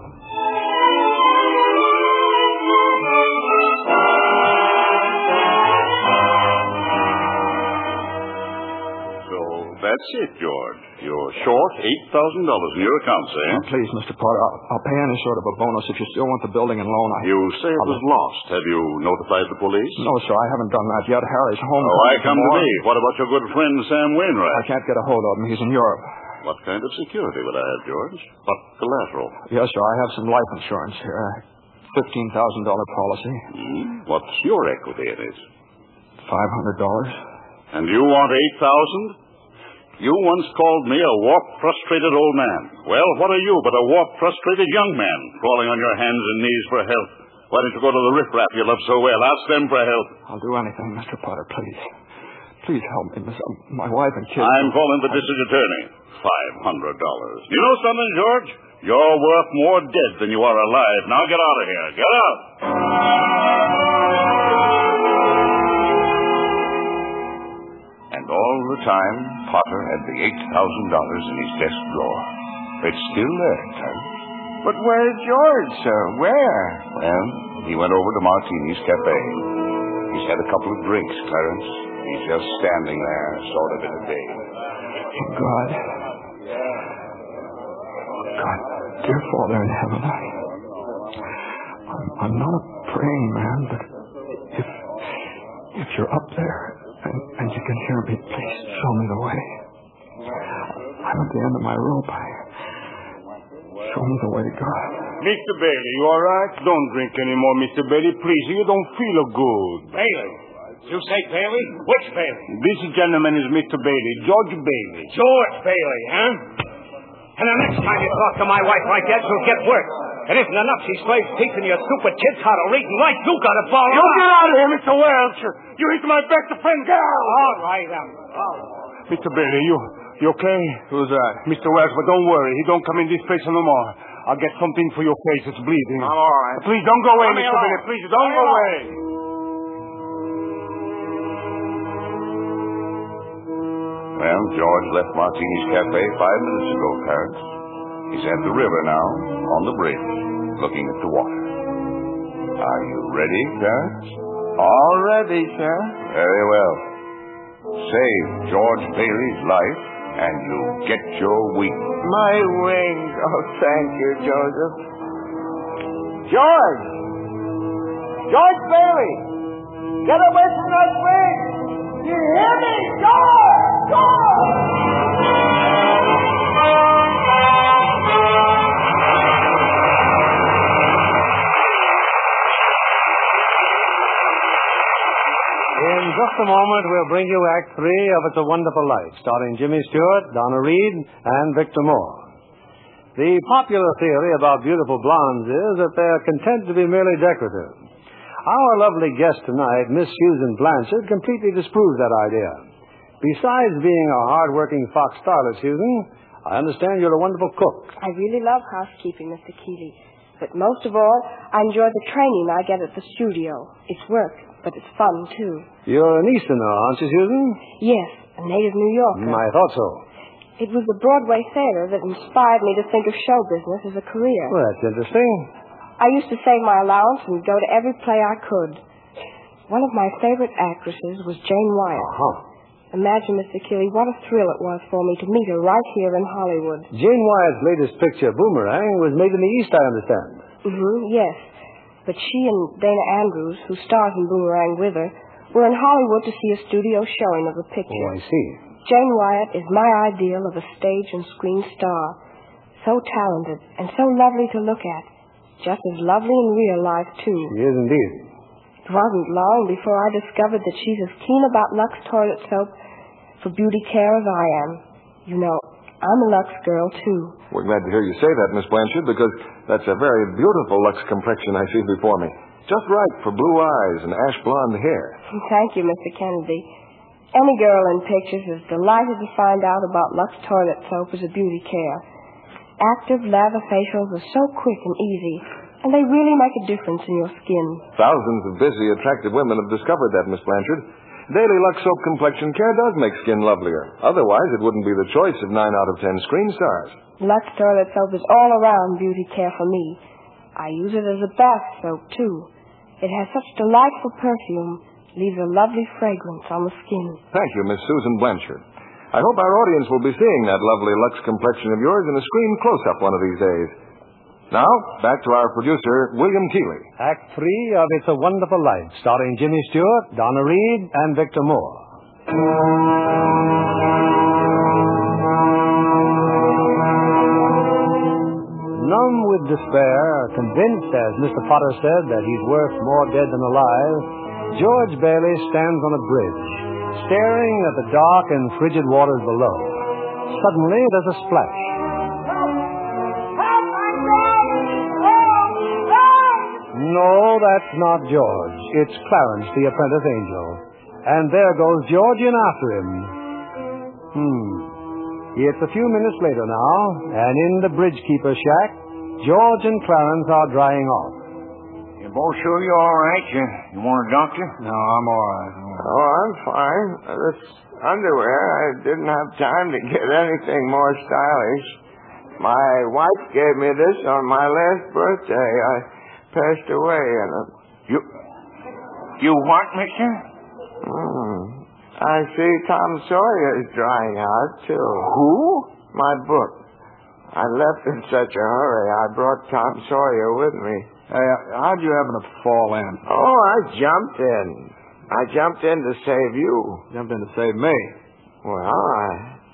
So that's it, George. You're short eight thousand dollars in your accounts, eh? Oh, please, Mister Potter, I'll, I'll pay any sort of a bonus if you still want the building and loan. I... You say it was lost. Have you notified the police? No, sir, I haven't done that yet. Harry's home. Oh, I come to me. What about your good friend, Sam Wainwright? I can't get a hold of him. He's in Europe. What kind of security would I have, George? What collateral? Yes, sir, I have some life insurance here. fifteen thousand dollars policy. Hmm? What's your equity in it? five hundred dollars. And you want eight thousand dollars? You once called me a warped, frustrated old man. Well, what are you but a warped, frustrated young man crawling on your hands and knees for help? Why don't you go to the riffraff you love so well? Ask them for help. I'll do anything, Mister Potter, please. Please help me, Miss. My wife and kids. I'm calling the district attorney. Five hundred dollars. You know something, George? You're worth more dead than you are alive. Now get out of here. Get out. And all the time, Potter had the eight thousand dollars in his desk drawer. It's still there, Clarence. But where's George, sir? Where? Well, he went over to Martini's Cafe. He's had a couple of drinks, Clarence. He's just standing there, sort of in a daze. Oh, God. God, dear Father in heaven, I, I'm, I'm not a praying man, but if if you're up there and, and you can hear me, please show me the way. I'm at the end of my rope. I, show me the way, God. Mister Bailey, you all right? Don't drink anymore, Mister Bailey. Please, you don't feel good. Bailey? You say Bailey? Which Bailey? This gentleman is Mister Bailey, George Bailey. George Bailey, huh? And the next time you talk to my wife like that, you'll get worse. It isn't enough she slaves teaching your stupid kids how to read and write. You gotta follow You up. get out of here, Mister Welch. You hit my best friend, gal. All right, um, oh. Mister Bailey, you you okay? Who's that? Mister Welch, but don't worry. He don't come in this place no more. I'll get something for your face. It's bleeding. I'm all right. Please don't go away, Let me Mister alone. Bailey. Please don't go away. Well, George left Martini's Cafe five minutes ago, Clarence. He's at the river now, on the bridge, looking at the water. Are you ready, Clarence? All ready, sir. Very well. Save George Bailey's life, and you'll get your wings. My wings. Oh, thank you, Joseph. George! George Bailey! Get away from that wing! You hear me? George! George! In just a moment, we'll bring you Act Three of It's a Wonderful Life, starring Jimmy Stewart, Donna Reed, and Victor Moore. The popular theory about beautiful blondes is that they're content to be merely decorative. Our lovely guest tonight, Miss Susan Blanchard, completely disproves that idea. Besides being a hard-working Fox starlet, Susan, I understand you're a wonderful cook. I really love housekeeping, Mister Keeley. But most of all, I enjoy the training I get at the studio. It's work, but it's fun, too. You're an Easterner, aren't you, Susan? Yes, a native New Yorker. I thought so. It was the Broadway theater that inspired me to think of show business as a career. Well, that's interesting. I used to save my allowance and go to every play I could. One of my favorite actresses was Jane Wyatt. Uh-huh. Imagine, Mister Keeley, what a thrill it was for me to meet her right here in Hollywood. Jane Wyatt's latest picture, Boomerang, was made in the East, I understand. Mm-hmm, yes. But she and Dana Andrews, who stars in Boomerang with her, were in Hollywood to see a studio showing of the picture. Oh, I see. Jane Wyatt is my ideal of a stage and screen star. So talented and so lovely to look at. Just as lovely in real life, too. She is indeed. It wasn't long before I discovered that she's as keen about Lux toilet soap for beauty care as I am. You know, I'm a Lux girl, too. We're glad to hear you say that, Miss Blanchard, because that's a very beautiful Lux complexion I see before me. Just right for blue eyes and ash blonde hair. Thank you, Mister Kennedy. Any girl in pictures is delighted to find out about Lux toilet soap as a beauty care. Active lather facials are so quick and easy, and they really make a difference in your skin. Thousands of busy, attractive women have discovered that, Miss Blanchard. Daily Lux Soap Complexion Care does make skin lovelier. Otherwise, it wouldn't be the choice of nine out of ten screen stars. Lux toilet soap is all around beauty care for me. I use it as a bath soap, too. It has such delightful perfume, leaves a lovely fragrance on the skin. Thank you, Miss Susan Blanchard. I hope our audience will be seeing that lovely Lux complexion of yours in a screen close-up one of these days. Now, back to our producer, William Keeley. Act Three of It's a Wonderful Life, starring Jimmy Stewart, Donna Reed, and Victor Moore. Numb with despair, convinced, as Mister Potter said, that he's worth more dead than alive, George Bailey stands on a bridge, staring at the dark and frigid waters below. Suddenly, there's a splash. no, that's not George. It's Clarence, the apprentice angel. And there goes George in after him. Hmm. It's a few minutes later now, and in the bridge-keeper's shack, George and Clarence are drying off. You both sure you're all right? You, you want a doctor? No, I'm all right. Oh, I'm fine. This underwear, I didn't have time to get anything more stylish. My wife gave me this on my last birthday. I passed away in it. You... You what, mister? Hmm. I see Tom Sawyer is drying out, too. Who? My book. I left in such a hurry, I brought Tom Sawyer with me. Hey, how'd you happen to fall in? Oh, I jumped in. I jumped in to save you. Jumped in to save me? Well, I...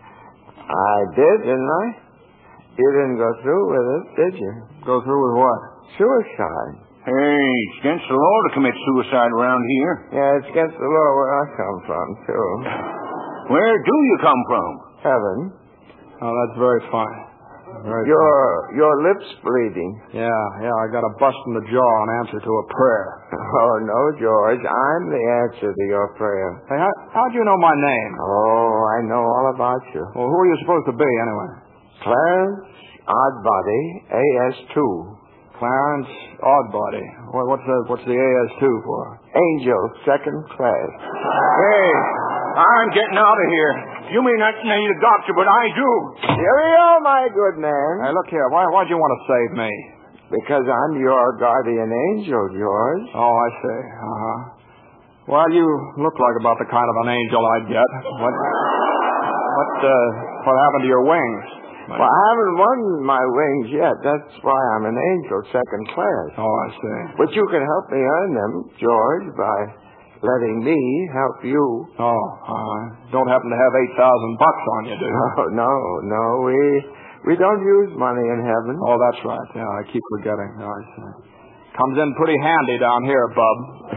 I did, didn't I? You didn't go through with it, did you? Go through with what? Suicide. Hey, it's against the law to commit suicide around here. Yeah, it's against the law where I come from, too. Where do you come from? Heaven. Oh, that's very fine. Very your fine. Your lips bleeding. Yeah, yeah, I got a bust in the jaw in answer to a prayer. Oh, no, George. I'm the answer to your prayer. Hey, how, how'd you know my name? Oh, I know all about you. Well, who are you supposed to be, anyway? Clarence Oddbody, A S two. Clarence Oddbody. What, what's the what's the A S two for? Angel, second class. Hey, I'm getting out of here. You may not need a doctor, but I do. Cheerio, my good man. Hey, look here. Why, why'd you want to save me? Because I'm your guardian angel, George. Oh, I see. Uh-huh. Well, you look like about the kind of an angel I'd get. What, what, uh, what happened to your wings? Well, I haven't won my wings yet. That's why I'm an angel, second class. Oh, I see. But you can help me earn them, George, by letting me help you. Oh, uh, don't happen to have eight thousand bucks on you, do you? Oh, no, no. We we don't use money in heaven. Oh, that's right. Yeah, I keep forgetting. Oh, I see. Comes in pretty handy down here, bub.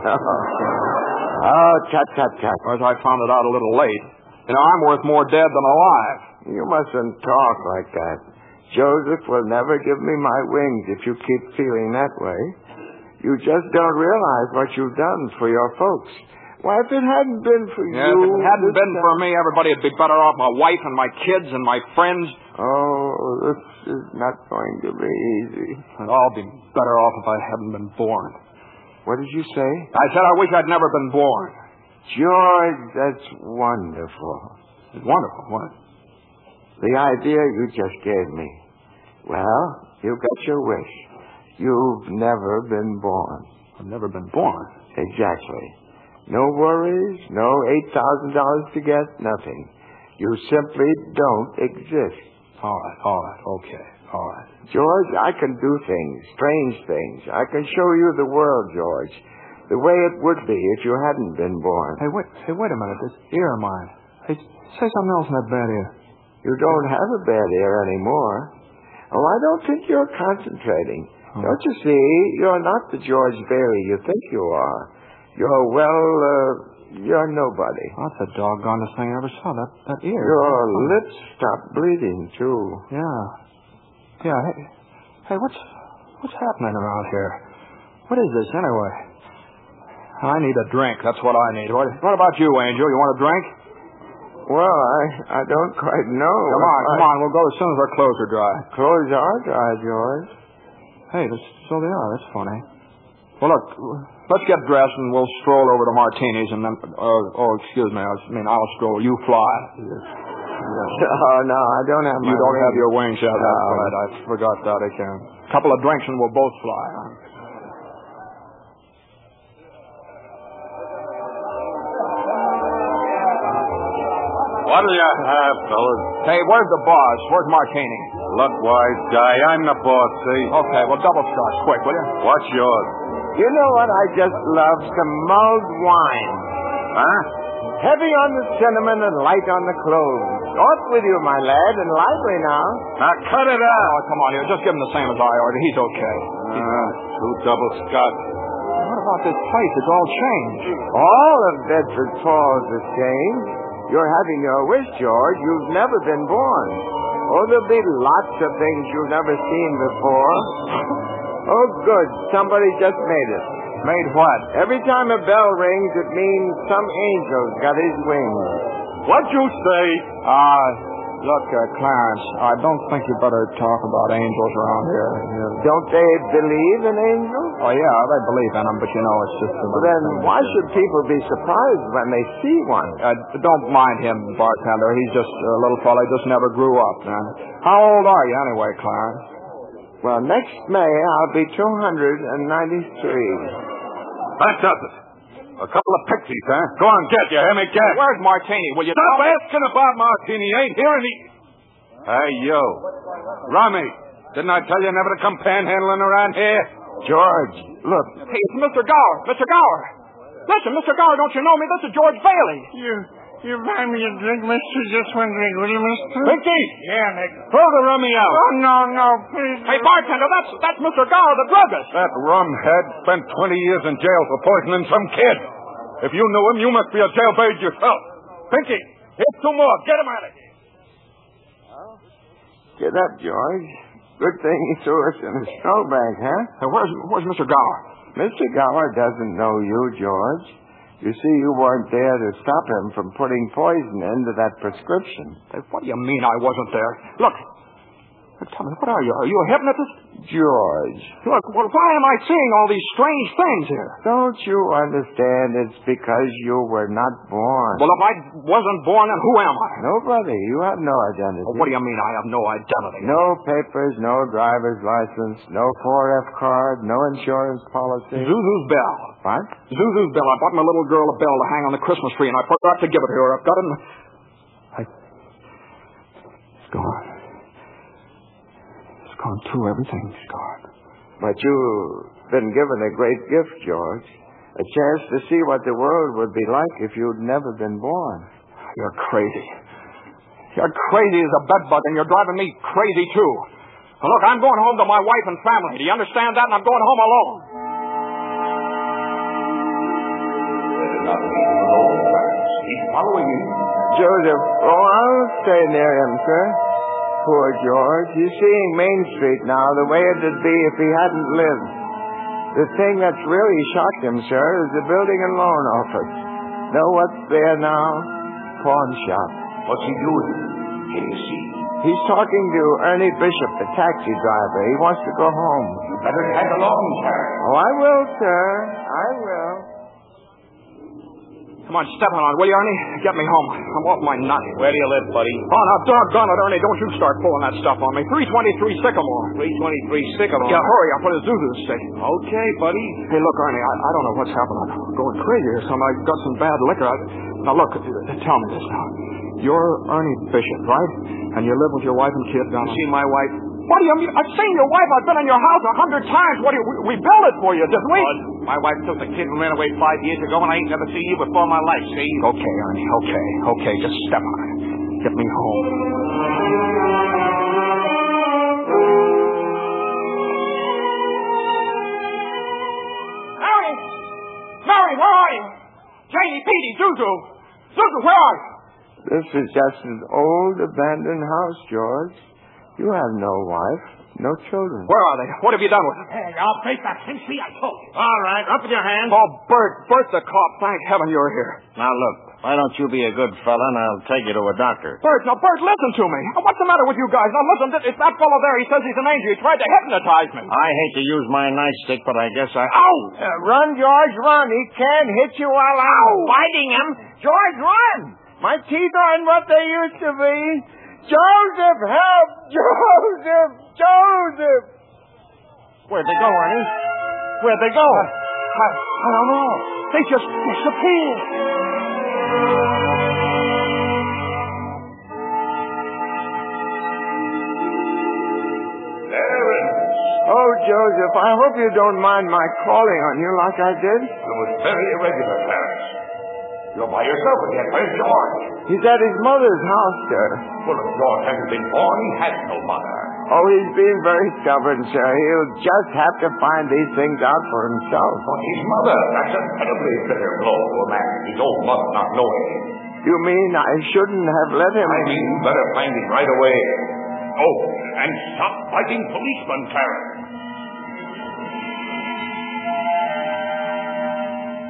Oh, tut, tut, tut. Of course, I found it out a little late. You know, I'm worth more dead than alive. You mustn't talk like that. Joseph will never give me my wings if you keep feeling that way. You just don't realize what you've done for your folks. Why, if it hadn't been for yeah, you... if it hadn't been time... for me, everybody would be better off. My wife and my kids and my friends. Oh, this is not going to be easy. And I'll be better off if I hadn't been born. What did you say? I said I wish I'd never been born. George, that's wonderful. It's wonderful, what? The idea you just gave me. Well, you got your wish. You've never been born. I've never been born? Exactly. No worries, no eight thousand dollars to get, nothing. You simply don't exist. All right, all right, okay, all right. George, I can do things, strange things. I can show you the world, George, the way it would be if you hadn't been born. Hey, wait, hey, wait a minute. This ear of mine. Hey, say something else in that bad ear. You don't have a bad ear anymore. Oh, I don't think you're concentrating. Hmm. Don't you see? You're not the George Bailey you think you are. You're, well, uh, you're nobody. That's the doggonest thing I ever saw, that, that ear. Your lips stopped bleeding, too. Yeah. Yeah, hey, hey, what's, what's happening around here? What is this, anyway? I need a drink, that's what I need. What, what about you, Angel? You want a drink? Well, I I don't quite know. Come on, come on. We'll go as soon as our clothes are dry. Clothes are dry, George. Hey, that's, so they are. That's funny. Well, look, let's get dressed and we'll stroll over to Martini's and then... Uh, oh, excuse me. I mean, I'll stroll. You fly. Yes. Oh, no, I don't have my You don't wings. have your wings yet. No. That's right. I forgot that again. A couple of drinks and we'll both fly. Huh? What'll you have, fellas? Hey, where's the boss? Where's Martini? Look, wise guy, I'm the boss, see? Okay, well, double scotch, quick, will you? What's yours? You know what I just love? Some mulled wine. Huh? Heavy on the cinnamon and light on the cloves. Off with you, my lad, and lively now. Now, cut it out. Oh, come on here. Just give him the same as I ordered. He's okay. Uh, two double scotch. What about this place? It's all changed. All of Bedford Falls has changed. You're having your wish, George. You've never been born. Oh, there'll be lots of things you've never seen before. Oh, good. Somebody just made it. Made what? Every time a bell rings, it means some angel's got his wings. What'd you say? Uh, look, uh, Clarence, I don't think you better talk about angels around here. Yeah. Don't they believe in angels? Oh, yeah, they believe in them, but you know, it's just... Well, then why should people be surprised when they see one? Uh, don't mind him, bartender. He's just a little fella. He just never grew up, man. How old are you anyway, Clarence? Well, next May, I'll be two hundred ninety-three. That does it. A couple of pixies, huh? Go on, get you, hear me, get. Where's Martini? Will you Stop tell me? asking about Martini. Ain't here any... Hey, you. Rummy, didn't I tell you never to come panhandling around here? George, look. Hey, it's Mister Gower. Mister Gower. Listen, Mister Gower, don't you know me? This is George Bailey. You... You buy me a drink, mister? Just one drink, will you, mister? Pinky! Yeah, Nick. Throw the rummy out. Oh, no, no, please. Hey, bartender, that's that's Mister Gower, the druggist. That rumhead spent twenty years in jail for poisoning some kid. If you knew him, you must be a jailbird yourself. Pinky, here's two more. Get him out of here. Get up, George. Good thing he threw us in a snowbank, huh? Hey, where's, where's Mister Gower? Mister Gower doesn't know you, George. You see, you weren't there to stop him from putting poison into that prescription. Hey, what do you mean I wasn't there? Look, look, tell me, what are you? Are you a hypnotist? George. Look, well, why am I seeing all these strange things here? Don't you understand? It's because you were not born. Well, if I wasn't born, then who am I? Nobody. You have no identity. Well, what do you mean I have no identity? No papers, no driver's license, no four F card, no insurance policy. Zuzu's bell. What? Zuzu's bell. I bought my little girl a bell to hang on the Christmas tree, and I forgot to give it to her. I've got it in... I... It's gone. It's gone too. Everything's gone. But you've been given a great gift, George. A chance to see what the world would be like if you'd never been born. You're crazy. You're crazy as a bedbug, and you're driving me crazy, too. Now, look, I'm going home to my wife and family. Do you understand that? And I'm going home alone. He's following you. Joseph, oh, I'll stay near him, sir. Poor George. He's seeing Main Street now the way it'd be if he hadn't lived. The thing that's really shocked him, sir, is the building and loan office. Know what's there now? Pawn shop. What's he doing? Can you see? He's talking to Ernie Bishop, the taxi driver. He wants to go home. You better tag along, sir. Oh, I will, sir. I will. Come on, step on it, will you, Ernie? Get me home. I'm off my nut. Where do you live, buddy? Oh, now, doggone it, Ernie. Don't you start pulling that stuff on me. three twenty-three Sycamore. three twenty-three Sycamore. Yeah, hurry. I'll put a Zuzu stick. Okay, buddy. Hey, look, Ernie, I, I don't know what's happening. I'm going crazy or something. I got some bad liquor. I, now, look, tell me this now. You're Ernie Bishop, right? And you live with your wife and kid down See my wife? What do you mean? I've seen your wife. I've been in your house a hundred times. What do you... We, we built it for you, didn't we? Well, my wife took the kid and ran away five years ago, and I ain't never seen you before in my life, see? Okay, Ernie, okay, okay. Just step on it. Get me home. Mary! Mary, where are you? Janie, Petey, Zuzu. Zuzu, where are you? This is just an old abandoned house, George. You have no wife, no children. Where are they? What have you done with them? Hey, I'll face that pinch me, I told you. All right, up with your hands. Oh, Bert, Bert the cop. Thank heaven you're here. Now, look, why don't you be a good fella and I'll take you to a doctor? Bert, now, Bert, listen to me. What's the matter with you guys? Now, listen, it's that fellow there. He says he's an angel. He tried to hypnotize me. I hate to use my nightstick, but I guess I... Ow! Uh, run, George, run. He can't hit you while I'm fighting him. George, run! My teeth aren't what they used to be. Joseph, help! Joseph! Joseph! Where'd they go, Ernie? Where'd they go? Uh, I, I don't know. They just disappeared. There it is. Oh, Joseph, I hope you don't mind my calling on you like I did. It was very irregular, Clarence. You're by yourself again. Where's George? He's at his mother's house, sir. Well, if George hasn't been born, he has no mother. Oh, he's being very stubborn, sir. He'll just have to find these things out for himself. But his mother, that's a terribly bitter blow to a man, his own mother not knowing him. You mean I shouldn't have let him... I mean, you better find him right away. Oh, and stop fighting policemen, Clarence.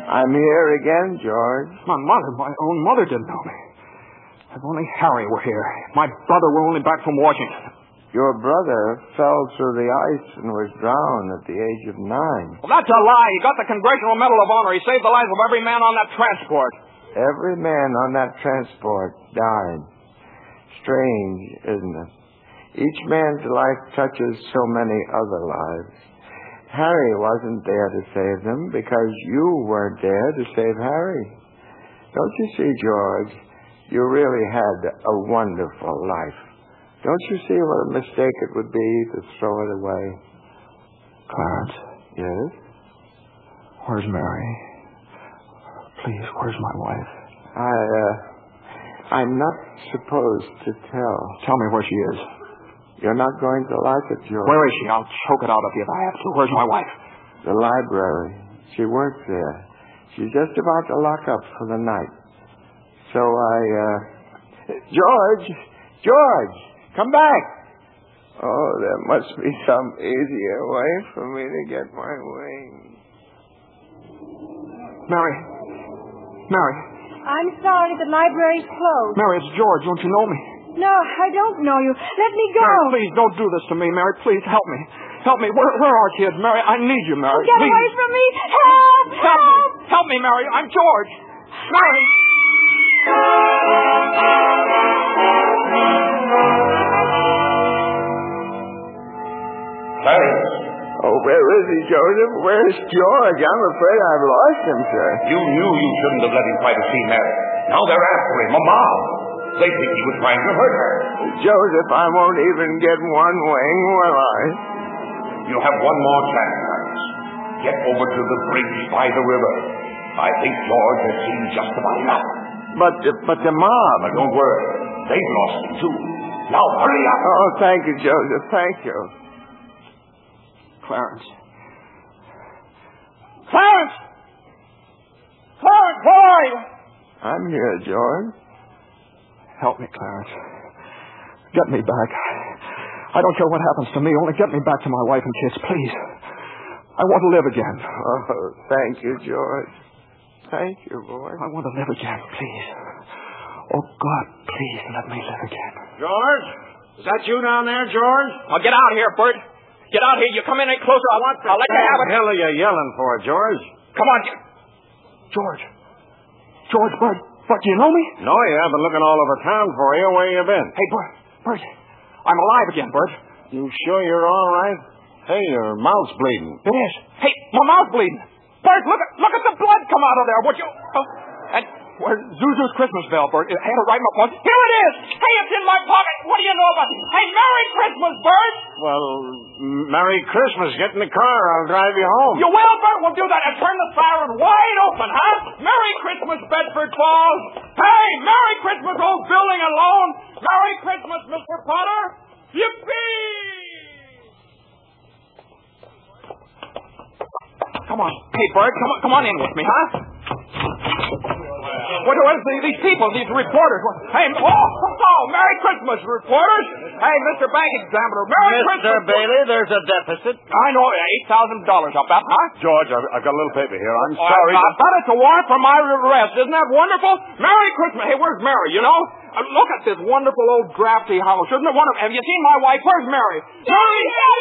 I'm here again, George. My mother, my own mother didn't know me. If only Harry were here. My brother were only back from Washington. Your brother fell through the ice and was drowned at the age of nine. Well, that's a lie. He got the Congressional Medal of Honor. He saved the lives of every man on that transport. Every man on that transport died. Strange, isn't it? Each man's life touches so many other lives. Harry wasn't there to save them because you weren't there to save Harry. Don't you see, George? You really had a wonderful life. Don't you see what a mistake it would be to throw it away? Clarence. Yes? Where's Mary? Please, where's my wife? I, uh, I'm not supposed to tell. Tell me where she is. You're not going to like it, George. Where is she? I'll choke it out of you if I have to. Where's my wife? The library. She works there. She's just about to lock up for the night. So I, uh... George! George! Come back! Oh, there must be some easier way for me to get my wings. Mary. Mary. I'm sorry, the library's closed. Mary, it's George. Don't you know me? No, I don't know you. Let me go. Mary, please, don't do this to me, Mary. Please, help me. Help me. Where, where are kids, Mary? I need you, Mary. Oh, get please. away from me. Help! Help! Help me, help me, Mary. I'm George. Mary! Clarence. Oh, where is he, Joseph? Where's George? I'm afraid I've lost him, sir. You knew you shouldn't have let him try to see Mary. Now they're after him. A mob. They think he was trying to hurt her. Joseph, I won't even get one wing, will I? You have one more chance, Clarence. Get over to the bridge by the river. I think George has seen just about enough. But, uh, but the mob... But don't worry. They've lost him, too. Now, hurry up. Oh, thank you, Joseph. Thank you. Clarence. Clarence! Clarence, boy! I'm here, George. Help me, Clarence. Get me back. I don't care what happens to me. Only get me back to my wife and kids, please. I want to live again. Oh, thank you, George. Thank you, boy. I want to live again, please. Oh, God, please let me live again. George? Is that you down there, George? Now, get out here, Bert. Get out here. You come in any closer, I'll, What the I'll let you have it. hell are you yelling for, George? Come on. Get... George. George, Bert. Bert, do you know me? No, you have been looking all over town for you. Where you been? Hey, Bert. Bert. I'm alive again, Bert. You sure you're all right? Hey, your mouth's bleeding. It is. Hey, my mouth's bleeding. Bert, look at look at the blood come out of there. Would you? Uh, and where's Zuzu's Christmas bell, Bert? I had it right in my pocket. Here it is. Hey, it's in my pocket. What do you know about it? Hey, Merry Christmas, Bert. Well, Merry Christmas. Get in the car. I'll drive you home. You will, Bert. We'll do that. And turn the siren wide open, huh? Merry Christmas, Bedford Falls. Hey, Merry Christmas, old building and loan. Merry Christmas, Mister Potter. Yippee! Come on. Hey, Bert, come on, come on in with me, huh? What, what is the, these people, these reporters? What, hey, oh, oh, Merry Christmas, reporters. Hey, Mister Bank Examiner, Merry Mister Christmas. Mister Bailey, there's a deficit. I know, eight thousand dollars up that, huh? George, I've, I've got a little paper here. I'm Oh, sorry. I, I bet it's a warrant for my arrest. Isn't that wonderful? Merry Christmas. Hey, where's Mary, you know? Uh, look at this wonderful old drafty house. Isn't it wonderful? Have you seen my wife? Where's Mary? Mary!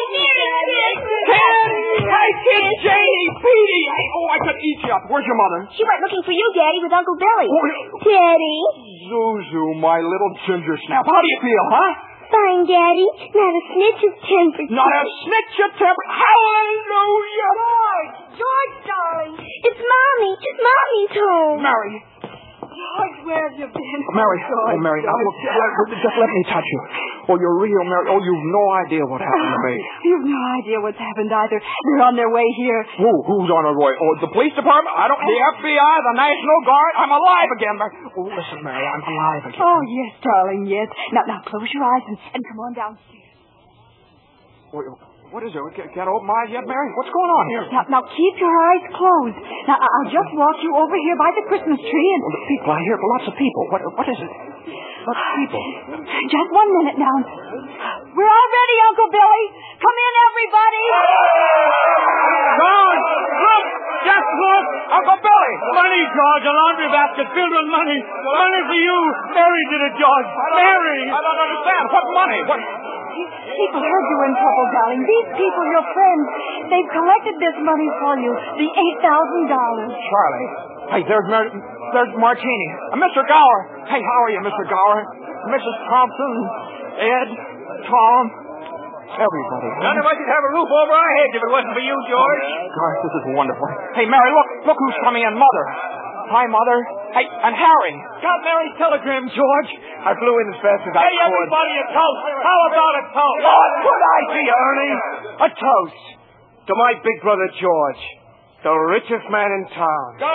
Ken! Hey, kid, Janie, Petey! Hey, oh, I could eat you up. Where's your mother? She went looking for you, Daddy, with Uncle Billy. Oh, Daddy. Zuzu, my little ginger snap. How do you feel, huh? Fine, Daddy. Not a snitch of temperature. Not a snitch of temper. Hallelujah! George, darling. It's Mommy. Mommy's home. Mary. George, where have you been? Mary. George, Oh, Mary. Now, look, let, just let me touch you. Oh, you're real, Mary. Oh, you've no idea what happened to me. You've no idea what's happened either. They're on their way here. Who? Who's on their way? Oh, the police department? I don't... The F B I? The National Guard? I'm alive again, Mary. Oh, listen, Mary. I'm alive again. Oh, yes, darling, yes. Now, now, close your eyes and, and come on downstairs. Wait, what is it? Can't, can't open my eyes yet, Mary? What's going on here? Now, now, keep your eyes closed. Now, I- I'll just walk you over here by the Christmas tree and... Oh, the people. I hear lots of people. What, what is it? Lots of people. Just one minute now. We're all ready, Uncle Billy. Come in, everybody. George, look! Just look! Uncle Billy! Money, George. A laundry basket filled with money. Money for you. Mary did it, George. Mary! I don't understand. What money? What? People heard you were in trouble, darling. These people, your friends, they've collected this money for you. The eight thousand dollars. Charlie. Hey, there's Mar- there's Martini. Uh, Mister Gower. Hey, how are you, Mister Gower? Missus Thompson, Ed, Tom, everybody. None of us would have a roof over our heads if it wasn't for you, George. Gosh, this is wonderful. Hey, Mary, look. Look who's coming in. Mother. Hi, Mother. Hey, and Harry. Got Mary's telegram, George. I flew in as fast as I Hey, could. everybody, a toast. How about a toast? What would I be, Ernie? A toast to my big brother, George, the richest man in town. Daddy,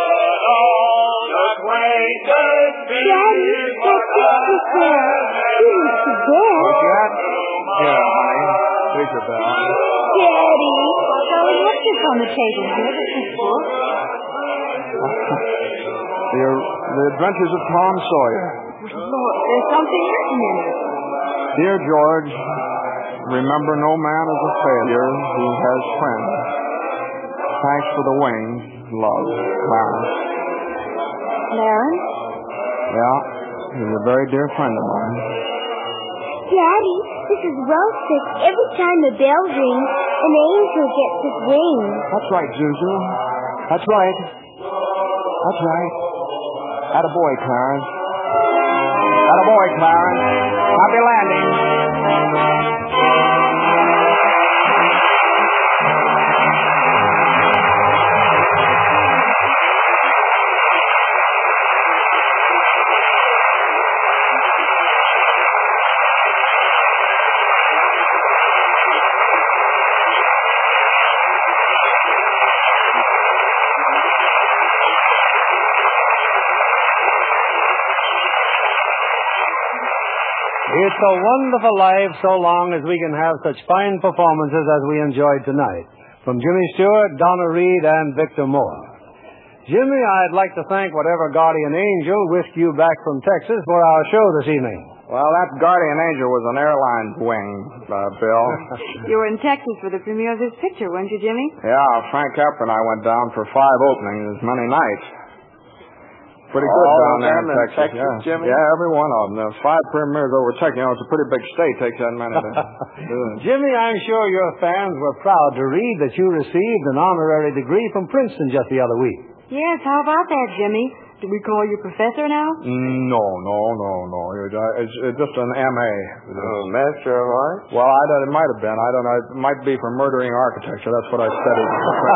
that picture there. He looks so good. What's that? Yeah, honey. Here's your bell. Daddy. Charlie, what's this on the table here? This is book. The, the Adventures of Tom Sawyer. Look, there's something written in it. Dear George, remember no man is a failure who has friends. Thanks for the wings. Love, Clarence. Clarence? Yeah, he's a very dear friend of mine. Daddy, this is roasted. Every time the bell rings, an angel gets his wings. That's right, Zuzu. That's right. That's right. Attaboy, Clarence. Attaboy, Clarence. Happy landing. It's a wonderful life so long as we can have such fine performances as we enjoyed tonight. From Jimmy Stewart, Donna Reed, and Victor Moore. Jimmy, I'd like to thank whatever guardian angel whisked you back from Texas for our show this evening. Well, that guardian angel was an airline wing, uh, Bill. You were in Texas for the premiere of this picture, weren't you, Jimmy? Yeah, Frank Capra and I went down for five openings, many nights. Pretty good All down of there them in in Texas, Texas, yeah. Jimmy? Yeah, every one of them. There's five premieres over Texas. You know, it's a pretty big state. Takes that many to do it. Jimmy, I'm sure your fans were proud to read that you received an honorary degree from Princeton just the other week. Yes, how about that, Jimmy? Do we call you professor now? No, no, no, no. It's, it's just an M A. Oh, Master of Arts? Well, I don't, it might have been. I don't know. It might be for murdering architecture. That's what I studied.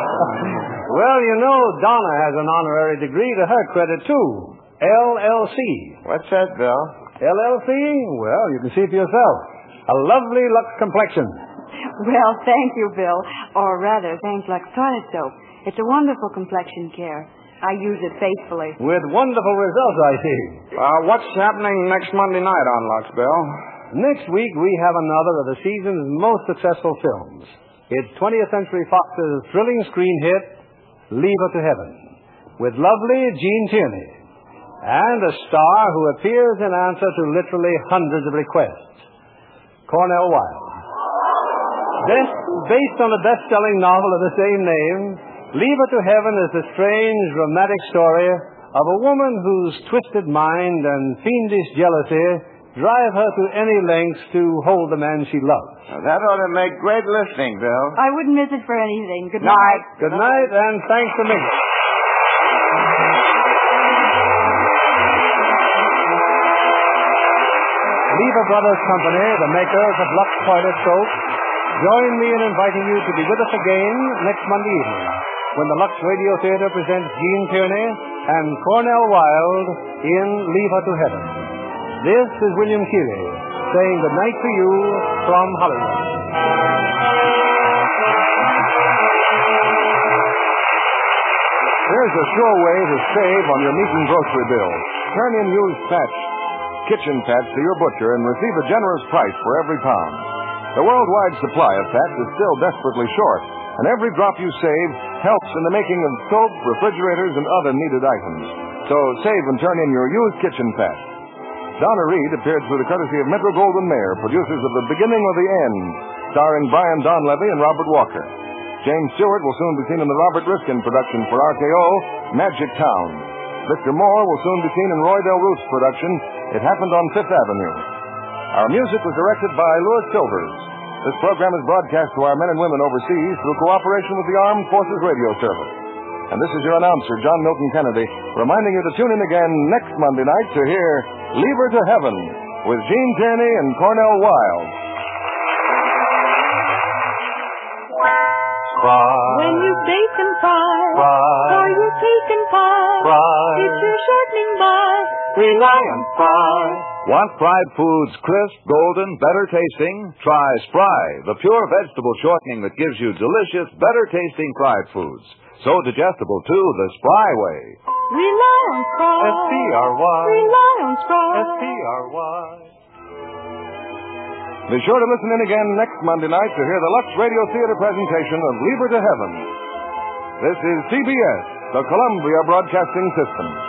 Well, you know, Donna has an honorary degree to her credit, too. L L C. What's that, Bill? L L C? Well, you can see for yourself. A lovely Lux complexion. Well, thank you, Bill. Or rather, thanks Lux Toilet Soap. It's a wonderful complexion care. I use it faithfully. With wonderful results, I see. Uh, what's happening next Monday night on Lux, Bill? Next week, we have another of the season's most successful films. It's twentieth Century Fox's thrilling screen hit, Leave Her to Heaven, with lovely Gene Tierney, and a star who appears in answer to literally hundreds of requests, Cornell Wilde. Best, based on a best-selling novel of the same name, Leave Her to Heaven is the strange, romantic story of a woman whose twisted mind and fiendish jealousy drive her to any lengths to hold the man she loves. Now, that ought to make great listening, Bill. I wouldn't miss it for anything. Good night. night. Good night, and thanks for me. Lever Brothers Company, the makers of Lux Toilet Soap, join me in inviting you to be with us again next Monday evening when the Lux Radio Theater presents Gene Tierney and Cornell Wilde in Leave Her to Heaven. This is William Keighley saying good night to you from Hollywood. There's a sure way to save on your meat and grocery bill. Turn in used patch, kitchen patch to your butcher and receive a generous price for every pound. The worldwide supply of patch is still desperately short, and every drop you save helps in the making of soap, refrigerators, and other needed items. So save and turn in your used kitchen patch. Donna Reed appeared through the courtesy of Metro-Goldwyn-Mayer, producers of The Beginning of the End, starring Brian Donlevy and Robert Walker. James Stewart will soon be seen in the Robert Riskin production for R K O, Magic Town. Victor Moore will soon be seen in Roy Del Ruth's production, It Happened on Fifth Avenue. Our music was directed by Louis Silvers. This program is broadcast to our men and women overseas through cooperation with the Armed Forces Radio Service. And this is your announcer, John Milton Kennedy, reminding you to tune in again next Monday night to hear Leave Her to Heaven with Gene Tierney and Cornell Wilde. Cry. When you bake and fry, Fry. or you cake and pie, Fry. if you're shortening by, Rely on Fry. Want fried foods crisp, golden, better tasting? Try Spry, the pure vegetable shortening that gives you delicious, better tasting fried foods. So digestible, too, the Spry way. Rely on Spry. S P R Y. Rely on Spry. S P R Y. Be sure to listen in again next Monday night to hear the Lux Radio Theater presentation of Leave Her to Heaven. This is C B S, the Columbia Broadcasting System.